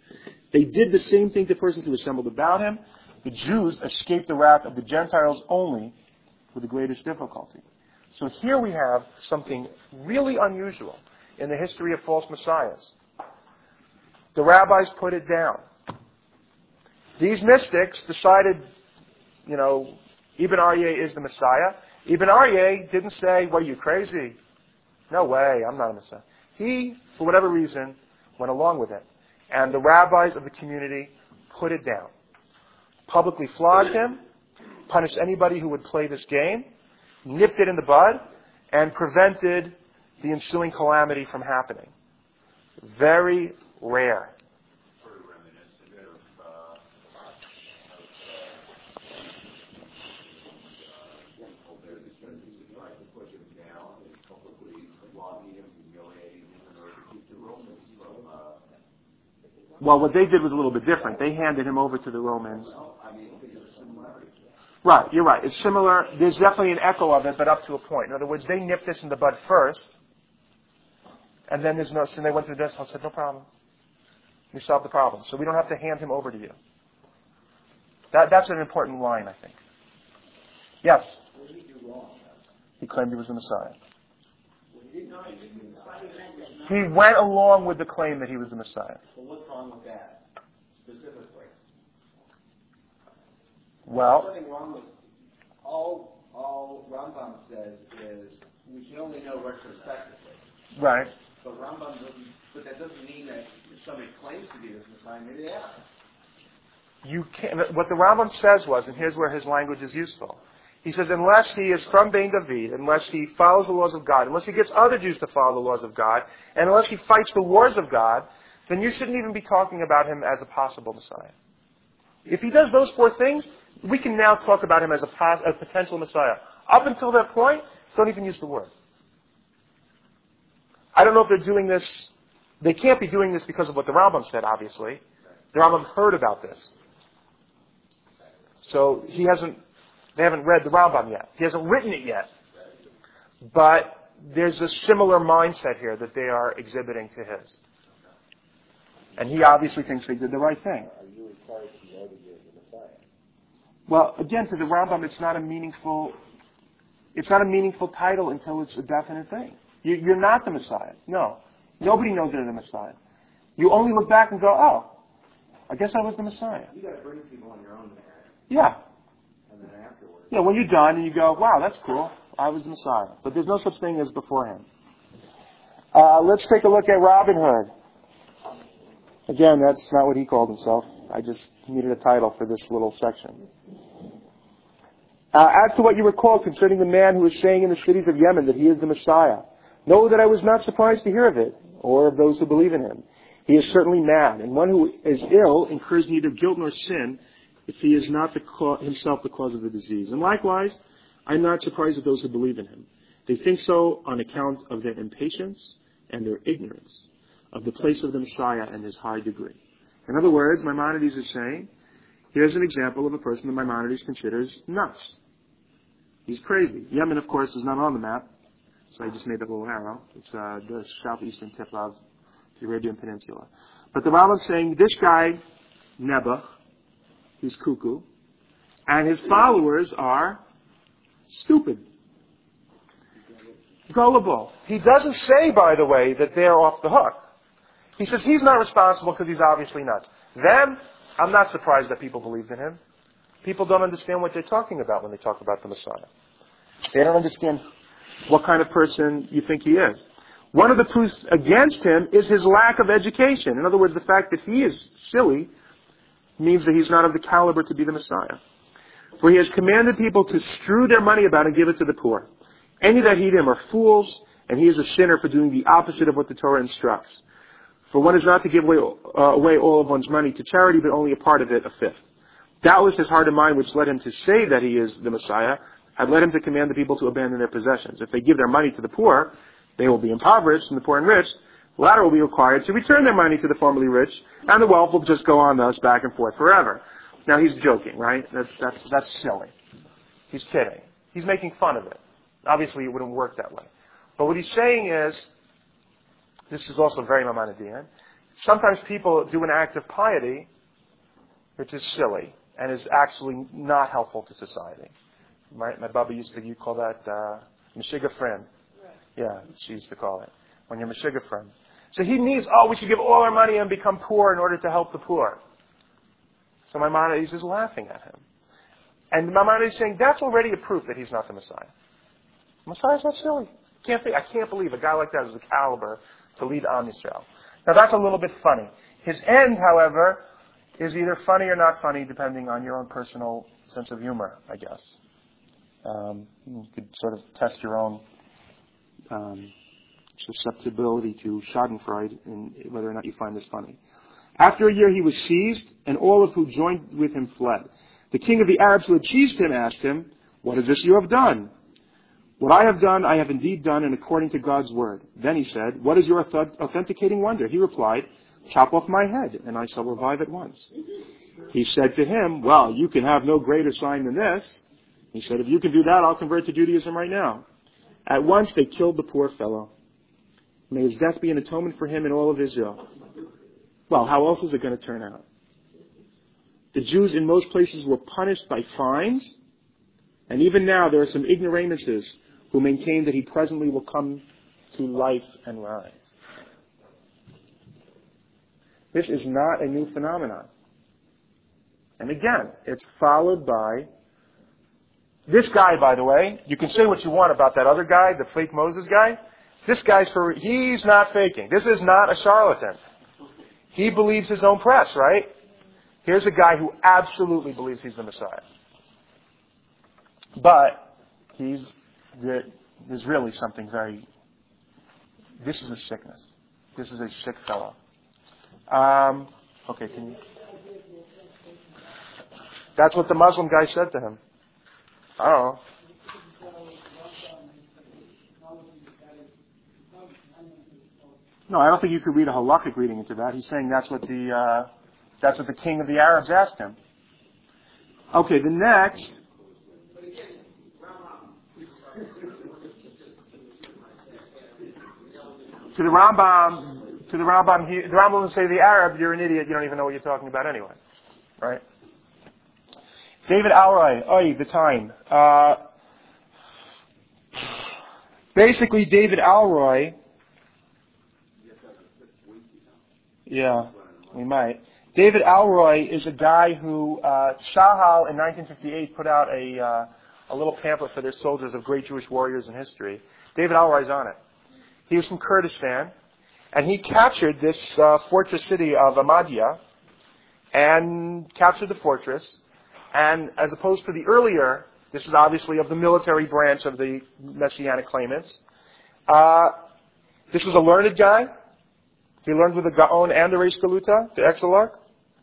They did the same thing to persons who assembled about him. The Jews escaped the wrath of the Gentiles only with the greatest difficulty. So here we have something really unusual in the history of false messiahs. The rabbis put it down. These mystics decided, you know, Ibn Aryeh is the Messiah. Ibn Aryeh didn't say, what are you, crazy? No way, I'm not a Messiah. He, for whatever reason, went along with it. And the rabbis of the community put it down. Publicly flogged him, punished anybody who would play this game, nipped it in the bud, and prevented the ensuing calamity from happening. Very rare. Sort of reminiscent of, uh, of their descendants who tried to put him down and publicly flogging him, humiliating him in order to keep the Romans from... Uh, Well, what they did was a little bit different. They handed him over to the Romans. well, I mean, there's a similarity. Right, you're right. It's similar. There's definitely an echo of it, but up to a point. In other words, they nipped this in the bud first, and then there's no. So they went to the Gentiles and said, "No problem. We solved the problem. So we don't have to hand him over to you." That that's an important line, I think. Yes. What did he do wrong? He claimed he was the Messiah. Well, he didn't know he was the Messiah. He went along with the claim that he was the Messiah. Well, what's wrong with that, specifically? Well, Nothing wrong with, all, all Rambam says is, we can only know retrospectively. right. But Rambam doesn't, but that doesn't mean that if somebody claims to be this Messiah, maybe they are. You can't, what the Rambam says was, and here's where his language is useful. He says, unless he is from Bein David, unless he follows the laws of God, unless he gets other Jews to follow the laws of God, and unless he fights the wars of God, then you shouldn't even be talking about him as a possible Messiah. If he does those four things, we can now talk about him as a, pos- a potential Messiah. Up until that point, don't even use the word. I don't know if they're doing this. They can't be doing this because of what the Rambam said, obviously. The Rambam heard about this. So he hasn't, they haven't read the Rambam yet. He hasn't written it yet. But there's a similar mindset here that they are exhibiting to his. And he obviously thinks they did the right thing. Are you required to know that you're the Messiah? Well, again, to the Rambam, it's not a meaningful, it's not a meaningful title until it's a definite thing. You, you're not the Messiah. No. Nobody knows they're the Messiah. You only look back and go, oh, I guess I was the Messiah. You got to bring people on your own merit, Yeah. and then afterwards. Yeah, when you're done and you go, wow, that's cool. I was the Messiah. But there's no such thing as beforehand. Uh, let's take a look at Robin Hood. Again, that's not what he called himself. I just needed a title for this little section. Uh, as to what you recall concerning the man who was saying in the cities of Yemen that he is the Messiah, know that I was not surprised to hear of it, or of those who believe in him. He is certainly mad, and one who is ill incurs neither guilt nor sin if he is not the co- himself the cause of the disease. And likewise, I am not surprised at those who believe in him. They think so on account of their impatience and their ignorance of the place of the Messiah and his high degree. In other words, Maimonides is saying, here's an example of a person that Maimonides considers nuts. He's crazy. Yemen, of course, is not on the map, so I just made that little arrow. It's uh, the southeastern tip of the Arabian Peninsula. But the Rambam is saying, this guy, Nebuch, he's cuckoo, and his followers are stupid, gullible. He doesn't say, by the way, that they're off the hook. He says he's not responsible because he's obviously nuts. Them, I'm not surprised that people believed in him. People don't understand what they're talking about when they talk about the Messiah. They don't understand what kind of person you think he is. One of the proofs against him is his lack of education. In other words, the fact that he is silly means that he's not of the caliber to be the Messiah. For he has commanded people to strew their money about and give it to the poor. Any that heed him are fools, and he is a sinner for doing the opposite of what the Torah instructs. For one is not to give away, uh, away all of one's money to charity, but only a part of it, a fifth. Doubtless his heart and mind, which led him to say that he is the Messiah, had led him to command the people to abandon their possessions. If they give their money to the poor, they will be impoverished, and the poor and rich, the latter will be required to return their money to the formerly rich, and the wealth will just go on thus back and forth forever. Now he's joking, right? That's that's that's silly. He's kidding. He's making fun of it. Obviously, it wouldn't work that way. But what he's saying is, this is also very Maimonidean, sometimes people do an act of piety, which is silly and is actually not helpful to society. My, my Baba used to, you call that uh, Meshiga friend. Yeah, she used to call it. When you're Meshiga friend. So he needs, oh, we should give all our money and become poor in order to help the poor. So Maimonides is laughing at him. And Maimonides is saying, that's already a proof that he's not the Messiah. The Messiah's not silly. Can't think, I can't believe a guy like that has the caliber to lead Am Yisrael. Now that's a little bit funny. His end, however, is either funny or not funny, depending on your own personal sense of humor, I guess. Um, you could sort of test your own um, susceptibility to Schadenfreude and whether or not you find this funny. After a year he was seized, and all of who joined with him fled. The king of the Arabs who had seized him asked him, "What is this you have done?" "What I have done, I have indeed done, and according to God's word." Then he said, "What is your authenticating wonder?" He replied, "Chop off my head, and I shall revive at once." He said to him, "Well, you can have no greater sign than this." He said, "If you can do that, I'll convert to Judaism right now." At once they killed the poor fellow. May his death be an atonement for him and all of Israel. Well, how else is it going to turn out? The Jews in most places were punished by fines, and even now there are some ignoramuses who maintain that he presently will come to life and rise. This is not a new phenomenon. And again, it's followed by this guy, by the way. You can say what you want about that other guy, the fake Moses guy. This guy's for, he's not faking. This is not a charlatan. He believes his own press, right? Here's a guy who absolutely believes he's the Messiah. But he's, there's really something very, this is a sickness. This is a sick fellow. Um, okay, can you? That's what the Muslim guy said to him. I don't know. No, I don't think you could read a halakhic reading into that. He's saying that's what the uh, that's what the king of the Arabs asked him. Okay, the next. To the Rambam, to the Rambam, he, the Rambam will say, the Arab, you're an idiot. You don't even know what you're talking about anyway, right? David Alroy, oi, the time. Uh, basically, David Alroy. Yeah, we might. David Alroy is a guy who uh, Shahal in nineteen fifty-eight put out a uh, a little pamphlet for their soldiers of great Jewish warriors in history. David Alroy's on it. He was from Kurdistan, and he captured this uh, fortress city of Ahmadiyya, and captured the fortress. And as opposed to the earlier, this is obviously of the military branch of the Messianic claimants. Uh, this was a learned guy. He learned with the Gaon and the Reish Galuta, the Exilarch.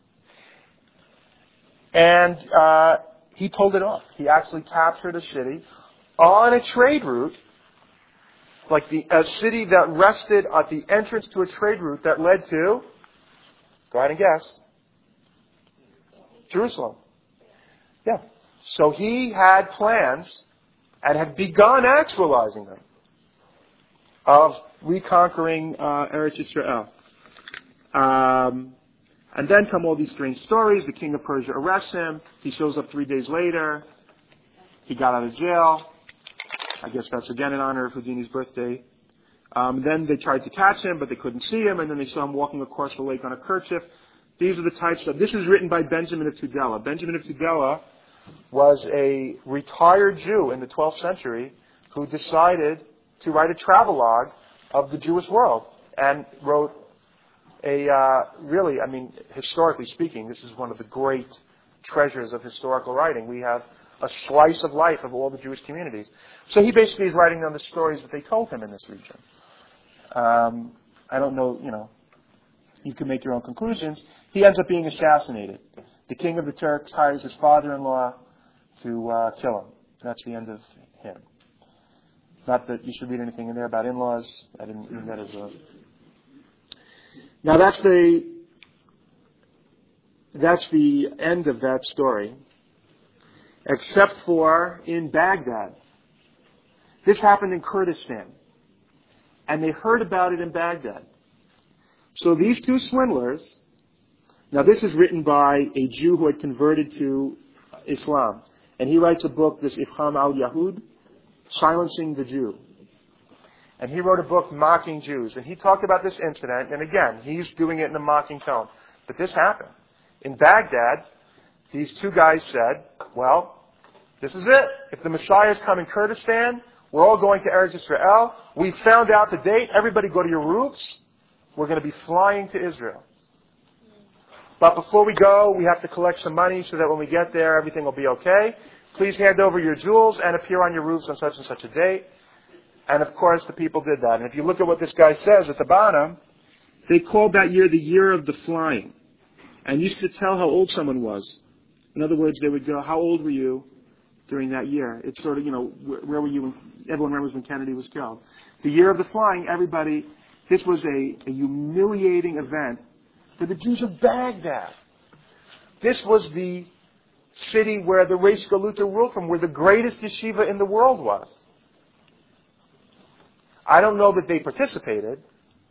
And uh, he pulled it off. He actually captured a city on a trade route, like the a city that rested at the entrance to a trade route that led to, go ahead and guess, Jerusalem. Yeah. So he had plans and had begun actualizing them of reconquering uh, Eretz Yisrael. Um, and then come all these strange stories. The king of Persia arrests him. He shows up three days later. He got out of jail. I guess that's again in honor of Houdini's birthday. Um, then they tried to catch him, but they couldn't see him. And then they saw him walking across the lake on a kerchief. These are the types of... This is written by Benjamin of Tudela. Benjamin of Tudela was a retired Jew in the twelfth century who decided to write a travelogue of the Jewish world and wrote a, uh, really, I mean, historically speaking, this is one of the great treasures of historical writing. We have a slice of life of all the Jewish communities. So he basically is writing down the stories that they told him in this region. Um, I don't know, you know, you can make your own conclusions. He ends up being assassinated. The king of the Turks hires his father-in-law to uh, kill him. That's the end of him. Not that you should read anything in there about in-laws. I didn't mean that as a... Now that's the that's the end of that story, except for in Baghdad. This happened in Kurdistan, and they heard about it in Baghdad. So these two swindlers, now this is written by a Jew who had converted to Islam. And he writes a book, this Ifham al-Yahud, Silencing the Jew. And he wrote a book mocking Jews. And he talked about this incident. And again, he's doing it in a mocking tone. But this happened. In Baghdad, these two guys said, well, this is it. If the Messiah is coming Kurdistan, we're all going to Eretz Israel. We found out the date. Everybody go to your roofs. We're going to be flying to Israel. But before we go, we have to collect some money so that when we get there, everything will be okay. Please hand over your jewels and appear on your roofs on such and such a date. And of course, the people did that. And if you look at what this guy says at the bottom, they called that year the year of the flying. And used to tell how old someone was. In other words, they would go, how old were you during that year? It's sort of, you know, where, where were you when, everyone remembers when Kennedy was killed. The year of the flying, everybody, this was a, a humiliating event for the Jews of Baghdad. This was the city where the Reish Galuta ruled from, where the greatest yeshiva in the world was. I don't know that they participated,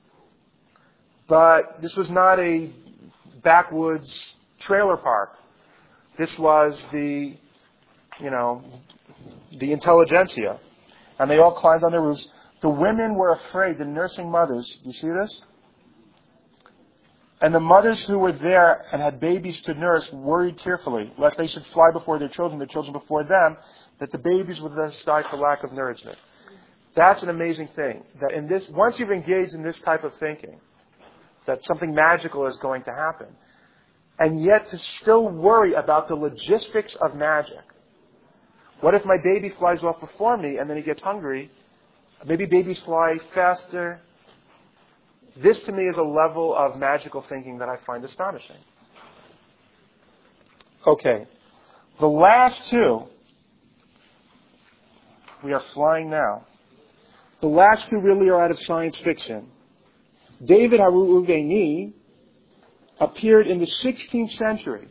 but this was not a backwoods trailer park. This was the, you know, the intelligentsia. And they all climbed on their roofs. The women were afraid, the nursing mothers. Do you see this? And the mothers who were there and had babies to nurse worried tearfully, lest they should fly before their children, their children before them, that the babies would thus die for lack of nourishment. That's an amazing thing. That in this, once you've engaged in this type of thinking, that something magical is going to happen, and yet to still worry about the logistics of magic. What if my baby flies off before me and then he gets hungry? Maybe babies fly faster. This to me is a level of magical thinking that I find astonishing. Okay. The last two, we are flying now. The last two really are out of science fiction. David Haruveini appeared in the sixteenth century.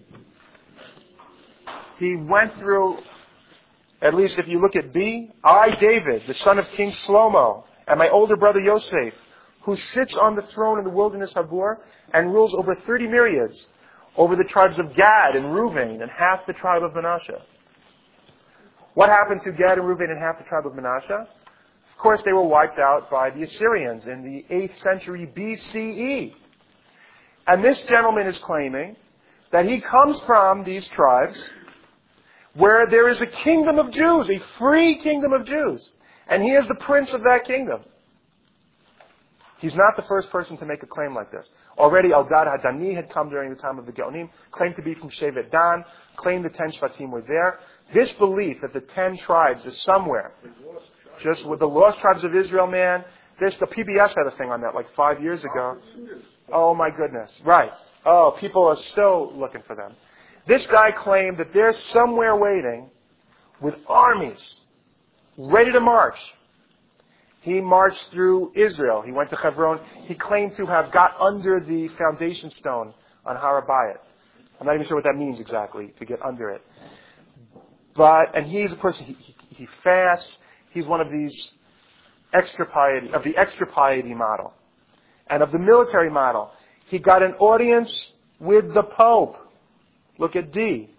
He went through, at least if you look at B, I, David, the son of King Shlomo, and my older brother Yosef, who sits on the throne in the wilderness Habor and rules over thirty myriads, over the tribes of Gad and Reuven and half the tribe of Manasseh. What happened to Gad and Reuven and half the tribe of Manasseh? Of course, they were wiped out by the Assyrians in the eighth century B C E. And this gentleman is claiming that he comes from these tribes where there is a kingdom of Jews, a free kingdom of Jews. And he is the prince of that kingdom. He's not the first person to make a claim like this. Already Eldad Hadani had come during the time of the Geonim, claimed to be from Shevet Dan, claimed the ten Shvatim were there. This belief that the ten tribes is somewhere, just with the lost tribes of Israel, man, this, the P B S had a thing on that like five years ago. Oh my goodness. Right. Oh, people are still looking for them. This guy claimed that they're somewhere waiting with armies, ready to march. He marched through Israel. He went to Hebron. He claimed to have got under the foundation stone on Har Habayit. I'm not even sure what that means exactly, to get under it. But, and he's a person, he, he, he fasts. He's one of these extra piety, of the extra piety model. And of the military model. He got an audience with the Pope. Look at D.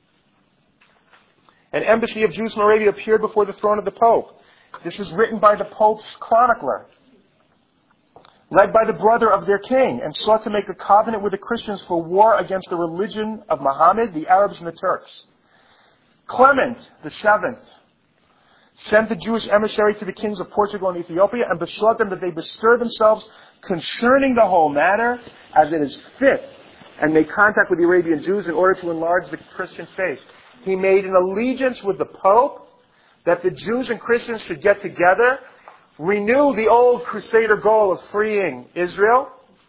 An embassy of Jews from Arabia appeared before the throne of the Pope. This is written by the Pope's chronicler, led by the brother of their king, and sought to make a covenant with the Christians for war against the religion of Muhammad, the Arabs, and the Turks. Clement the Seventh sent the Jewish emissary to the kings of Portugal and Ethiopia and besought them that they bestir themselves concerning the whole matter as it is fit and make contact with the Arabian Jews in order to enlarge the Christian faith. He made an allegiance with the Pope that the Jews and Christians should get together, renew the old Crusader goal of freeing Israel,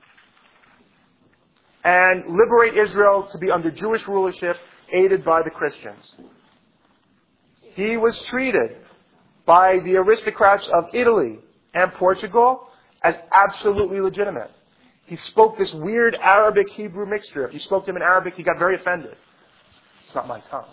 and liberate Israel to be under Jewish rulership, aided by the Christians. He was treated by the aristocrats of Italy and Portugal as absolutely legitimate. He spoke this weird Arabic-Hebrew mixture. If you spoke to him in Arabic, he got very offended. It's not my tongue.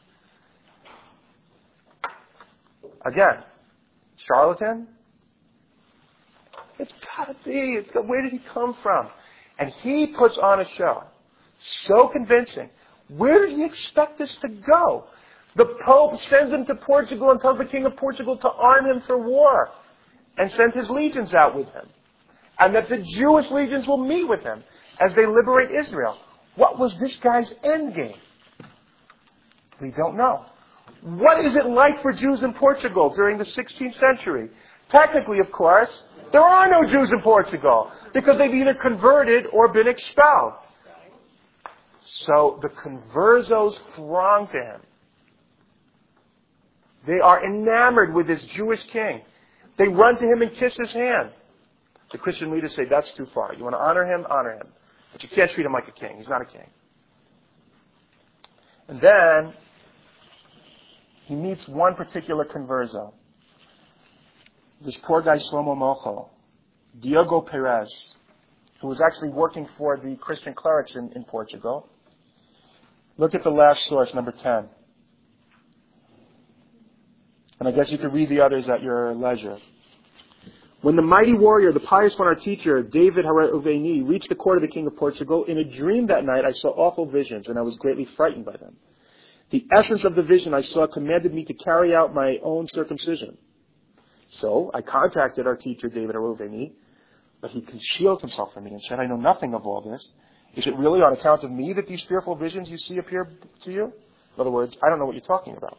Again, charlatan? It's got to be. It's got, where did he come from? And he puts on a show. So convincing. Where did he expect this to go? The Pope sends him to Portugal and tells the King of Portugal to arm him for war and send his legions out with him. And that the Jewish legions will meet with him as they liberate Israel. What was this guy's end game? We don't know. What is it like for Jews in Portugal during the sixteenth century? Technically, of course, there are no Jews in Portugal because they've either converted or been expelled. So the conversos throng to him. They are enamored with this Jewish king. They run to him and kiss his hand. The Christian leaders say, that's too far. You want to honor him? Honor him. But you can't treat him like a king. He's not a king. And then he meets one particular converso. This poor guy, Shlomo Mocho, Diogo Perez, who was actually working for the Christian clerics in, in Portugal. Look at the last source, number ten. And I guess you can read the others at your leisure. When the mighty warrior, the pious one, our teacher, David Harouveni, reached the court of the king of Portugal, in a dream that night I saw awful visions, and I was greatly frightened by them. The essence of the vision I saw commanded me to carry out my own circumcision. So I contacted our teacher, David Harouveni, but he concealed himself from me and said, I know nothing of all this. Is it really on account of me that these fearful visions you see appear to you? In other words, I don't know what you're talking about.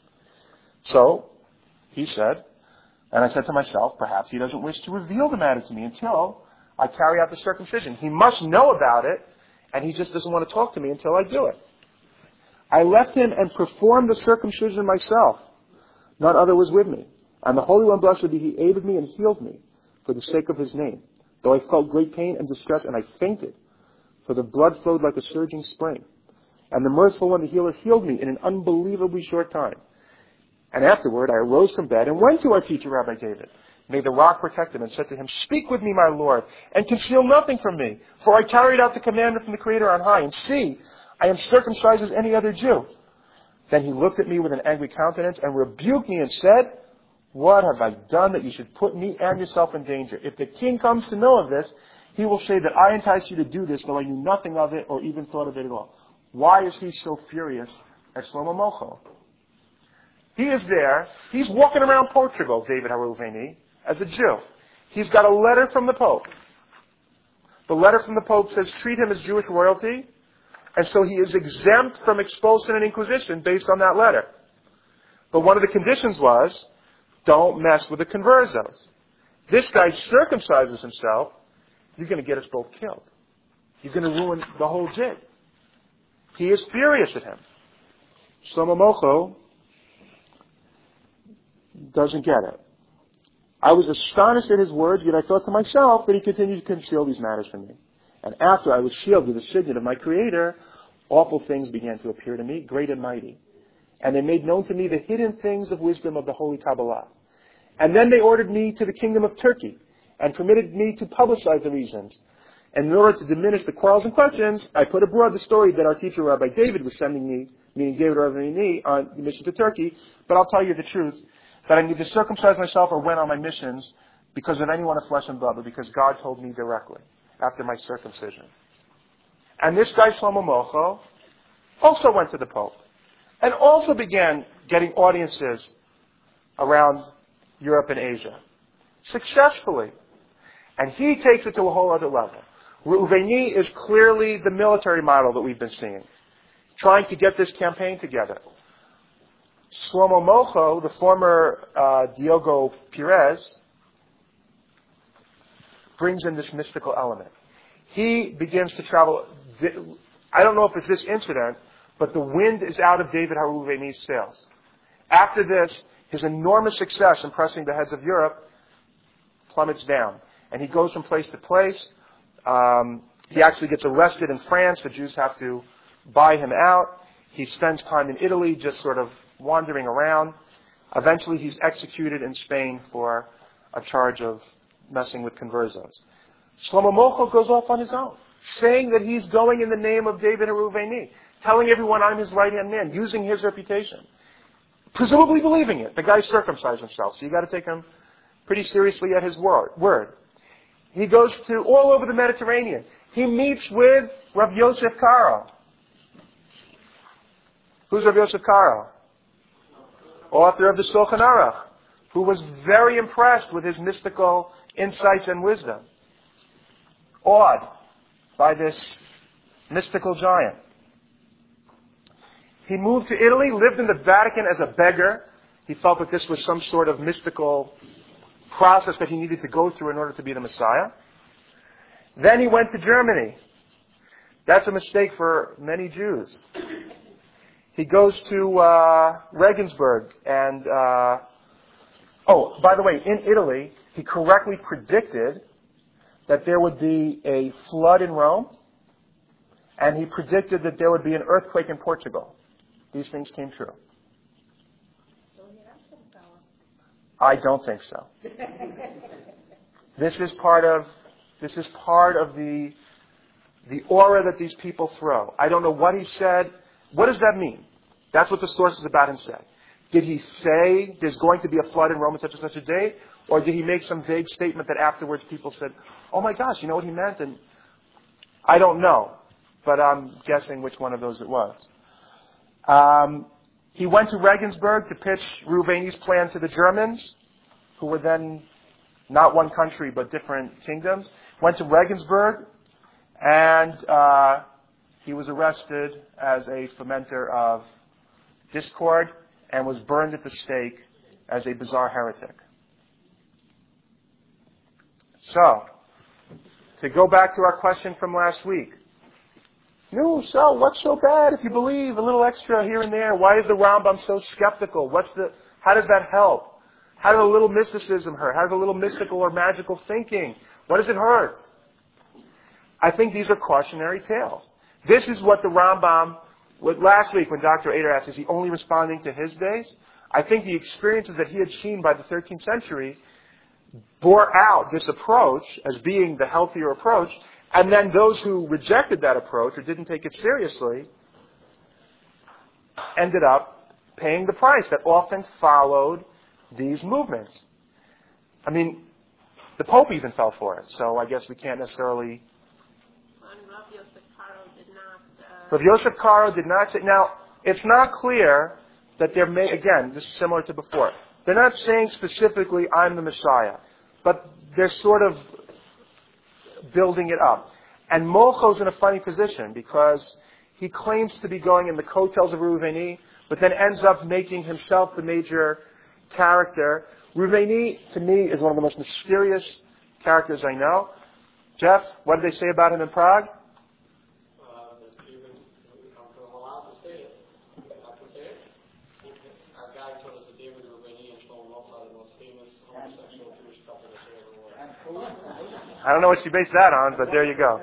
So, he said, and I said to myself, perhaps he doesn't wish to reveal the matter to me until I carry out the circumcision. He must know about it, and he just doesn't want to talk to me until I do it. I left him and performed the circumcision myself. None other was with me. And the Holy One, blessed be He, aided me and healed me for the sake of His name. Though I felt great pain and distress, and I fainted, for the blood flowed like a surging spring. And the merciful One, the healer, healed me in an unbelievably short time. And afterward, I arose from bed and went to our teacher, Rabbi David. May the rock protect him, and said to him, Speak with me, my Lord, and conceal nothing from me. For I carried out the commandment from the Creator on high, and see, I am circumcised as any other Jew. Then he looked at me with an angry countenance and rebuked me and said, What have I done that you should put me and yourself in danger? If the king comes to know of this, he will say that I enticed you to do this, though I knew nothing of it or even thought of it at all. Why is he so furious at Shlomo Mocho? He is there. He's walking around Portugal, David Harouveni, as a Jew. He's got a letter from the Pope. The letter from the Pope says, treat him as Jewish royalty. And so he is exempt from expulsion and inquisition based on that letter. But one of the conditions was, don't mess with the conversos. This guy circumcises himself, you're going to get us both killed. You're going to ruin the whole jig. He is furious at him. Shlomo Mocho doesn't get it. I was astonished at his words, yet I thought to myself that he continued to conceal these matters from me. And after I was sealed with the signet of my Creator, awful things began to appear to me, great and mighty. And they made known to me the hidden things of wisdom of the Holy Kabbalah. And then they ordered me to the kingdom of Turkey, and permitted me to publicize the reasons. And in order to diminish the quarrels and questions, I put abroad the story that our teacher, Rabbi David, was sending me, meaning David Harouveni, on the mission to Turkey. But I'll tell you the truth, that I neither circumcised myself or went on my missions because of anyone of flesh and blood, but because God told me directly after my circumcision. And this guy, Shlomo Mocho, also went to the Pope and also began getting audiences around Europe and Asia successfully. And he takes it to a whole other level. Reuveni is clearly the military model that we've been seeing, trying to get this campaign together. Shlomo Mocho, the former uh, Diogo Perez, brings in this mystical element. He begins to travel. I don't know if it's this incident, but the wind is out of David Harouveni's sails. After this, his enormous success impressing the heads of Europe plummets down. And he goes from place to place. Um, he actually gets arrested in France. The Jews have to buy him out. He spends time in Italy just sort of wandering around. Eventually he's executed in Spain for a charge of messing with conversos. Shlomo Mocho goes off on his own, saying that he's going in the name of David Harouveni, telling everyone I'm his right-hand man, using his reputation. Presumably believing it. The guy circumcised himself, so you got to take him pretty seriously at his word. He goes to all over the Mediterranean. he meets with Rav Yosef Karo. Who's Rav Yosef Karo? Author of the Shulchan Aruch, who was very impressed with his mystical insights and wisdom. Awed by this mystical giant. He moved to Italy, lived in the Vatican as a beggar. He felt that this was some sort of mystical process that he needed to go through in order to be the Messiah. Then he went to Germany. That's a mistake for many Jews. He goes to uh, Regensburg and, uh, oh, by the way, in Italy, he correctly predicted that there would be a flood in Rome, and he predicted that there would be an earthquake in Portugal. These things came true. I don't think so. This is part of this is part of the the aura that these people throw. I don't know what he said. What does that mean? That's what the sources about him say. Did he say there's going to be a flood in Rome on such and such a day? Or did he make some vague statement that afterwards people said, oh my gosh, you know what he meant? And I don't know. But I'm guessing which one of those it was. Um, he went to Regensburg to pitch Reuveni's plan to the Germans, who were then not one country but different kingdoms. Went to Regensburg, and uh, he was arrested as a fomenter of discord and was burned at the stake as a bizarre heretic. So, to go back to our question from last week. No, so what's so bad if you believe a little extra here and there? Why is the Rambam so skeptical? What's the? How does that help? How does a little mysticism hurt? How does a little mystical or magical thinking? What does it hurt? I think these are cautionary tales. This is what the Rambam, what last week when Doctor Ader asked, is he only responding to his days? I think the experiences that he had seen by the thirteenth century bore out this approach as being the healthier approach, and then those who rejected that approach or didn't take it seriously ended up paying the price that often followed these movements. I mean, the Pope even fell for it, so I guess we can't necessarily... And Rav Yosef Karo did not... Uh... Rav Yosef Karo did not say... Now, it's not clear that they're... Ma- again, this is similar to before. They're not saying specifically, I'm the Messiah, but they're sort of building it up. And Molcho's in a funny position because he claims to be going in the coattails of Reuveni, but then ends up making himself the major character. Reuveni, to me, is one of the most mysterious characters I know. Jeff, what did they say about him in Prague? Uh, that even, I'm allowed to say it. I can say it. Our guy told us that David Reuveni and Shlomo Molcho are the most famous homosexual Jewish couple that they ever were. I don't know what you base that on, but there you go.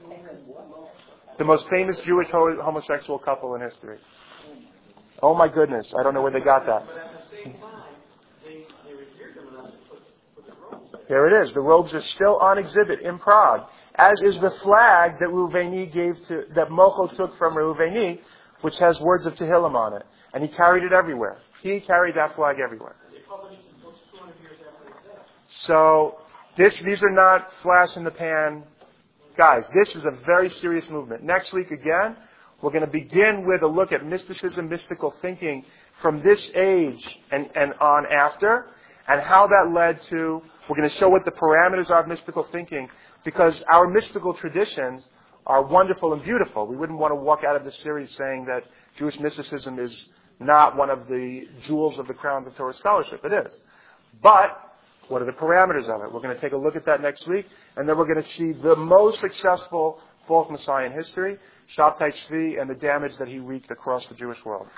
The most famous Jewish ho- homosexual couple in history. Oh my goodness, I don't know where they got that. But at the same time, they, they revered them enough to put, put the robes there. There it is. The robes are still on exhibit in Prague, as is the flag that Reuveni gave to, that Molcho took from Reuveni, which has words of Tehillim on it. And he carried it everywhere. He carried that flag everywhere. They published the books two hundred years after his death. So, this, these are not flash in the pan. Guys, this is a very serious movement. Next week again, we're going to begin with a look at mysticism, mystical thinking from this age and, and on after, and how that led to, we're going to show what the parameters are of mystical thinking, because our mystical traditions are wonderful and beautiful. We wouldn't want to walk out of this series saying that Jewish mysticism is not one of the jewels of the crowns of Torah scholarship. It is. But, what are the parameters of it? We're going to take a look at that next week, and then we're going to see the most successful false Messiah in history, Shabtai Tzvi, and the damage that he wreaked across the Jewish world.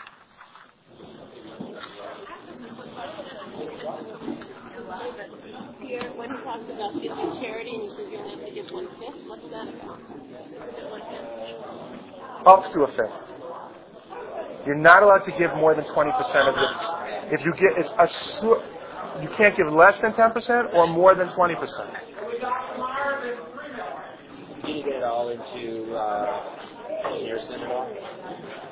Here, when he talks about giving charity and he says you only have to give one fifth, what's that about? Is it one fifth? Up to a fifth. You're not allowed to give more than twenty percent of it. If you get, it's a su- you can't give less than ten percent or more than twenty percent. Did you get it all into uh, your synagogue?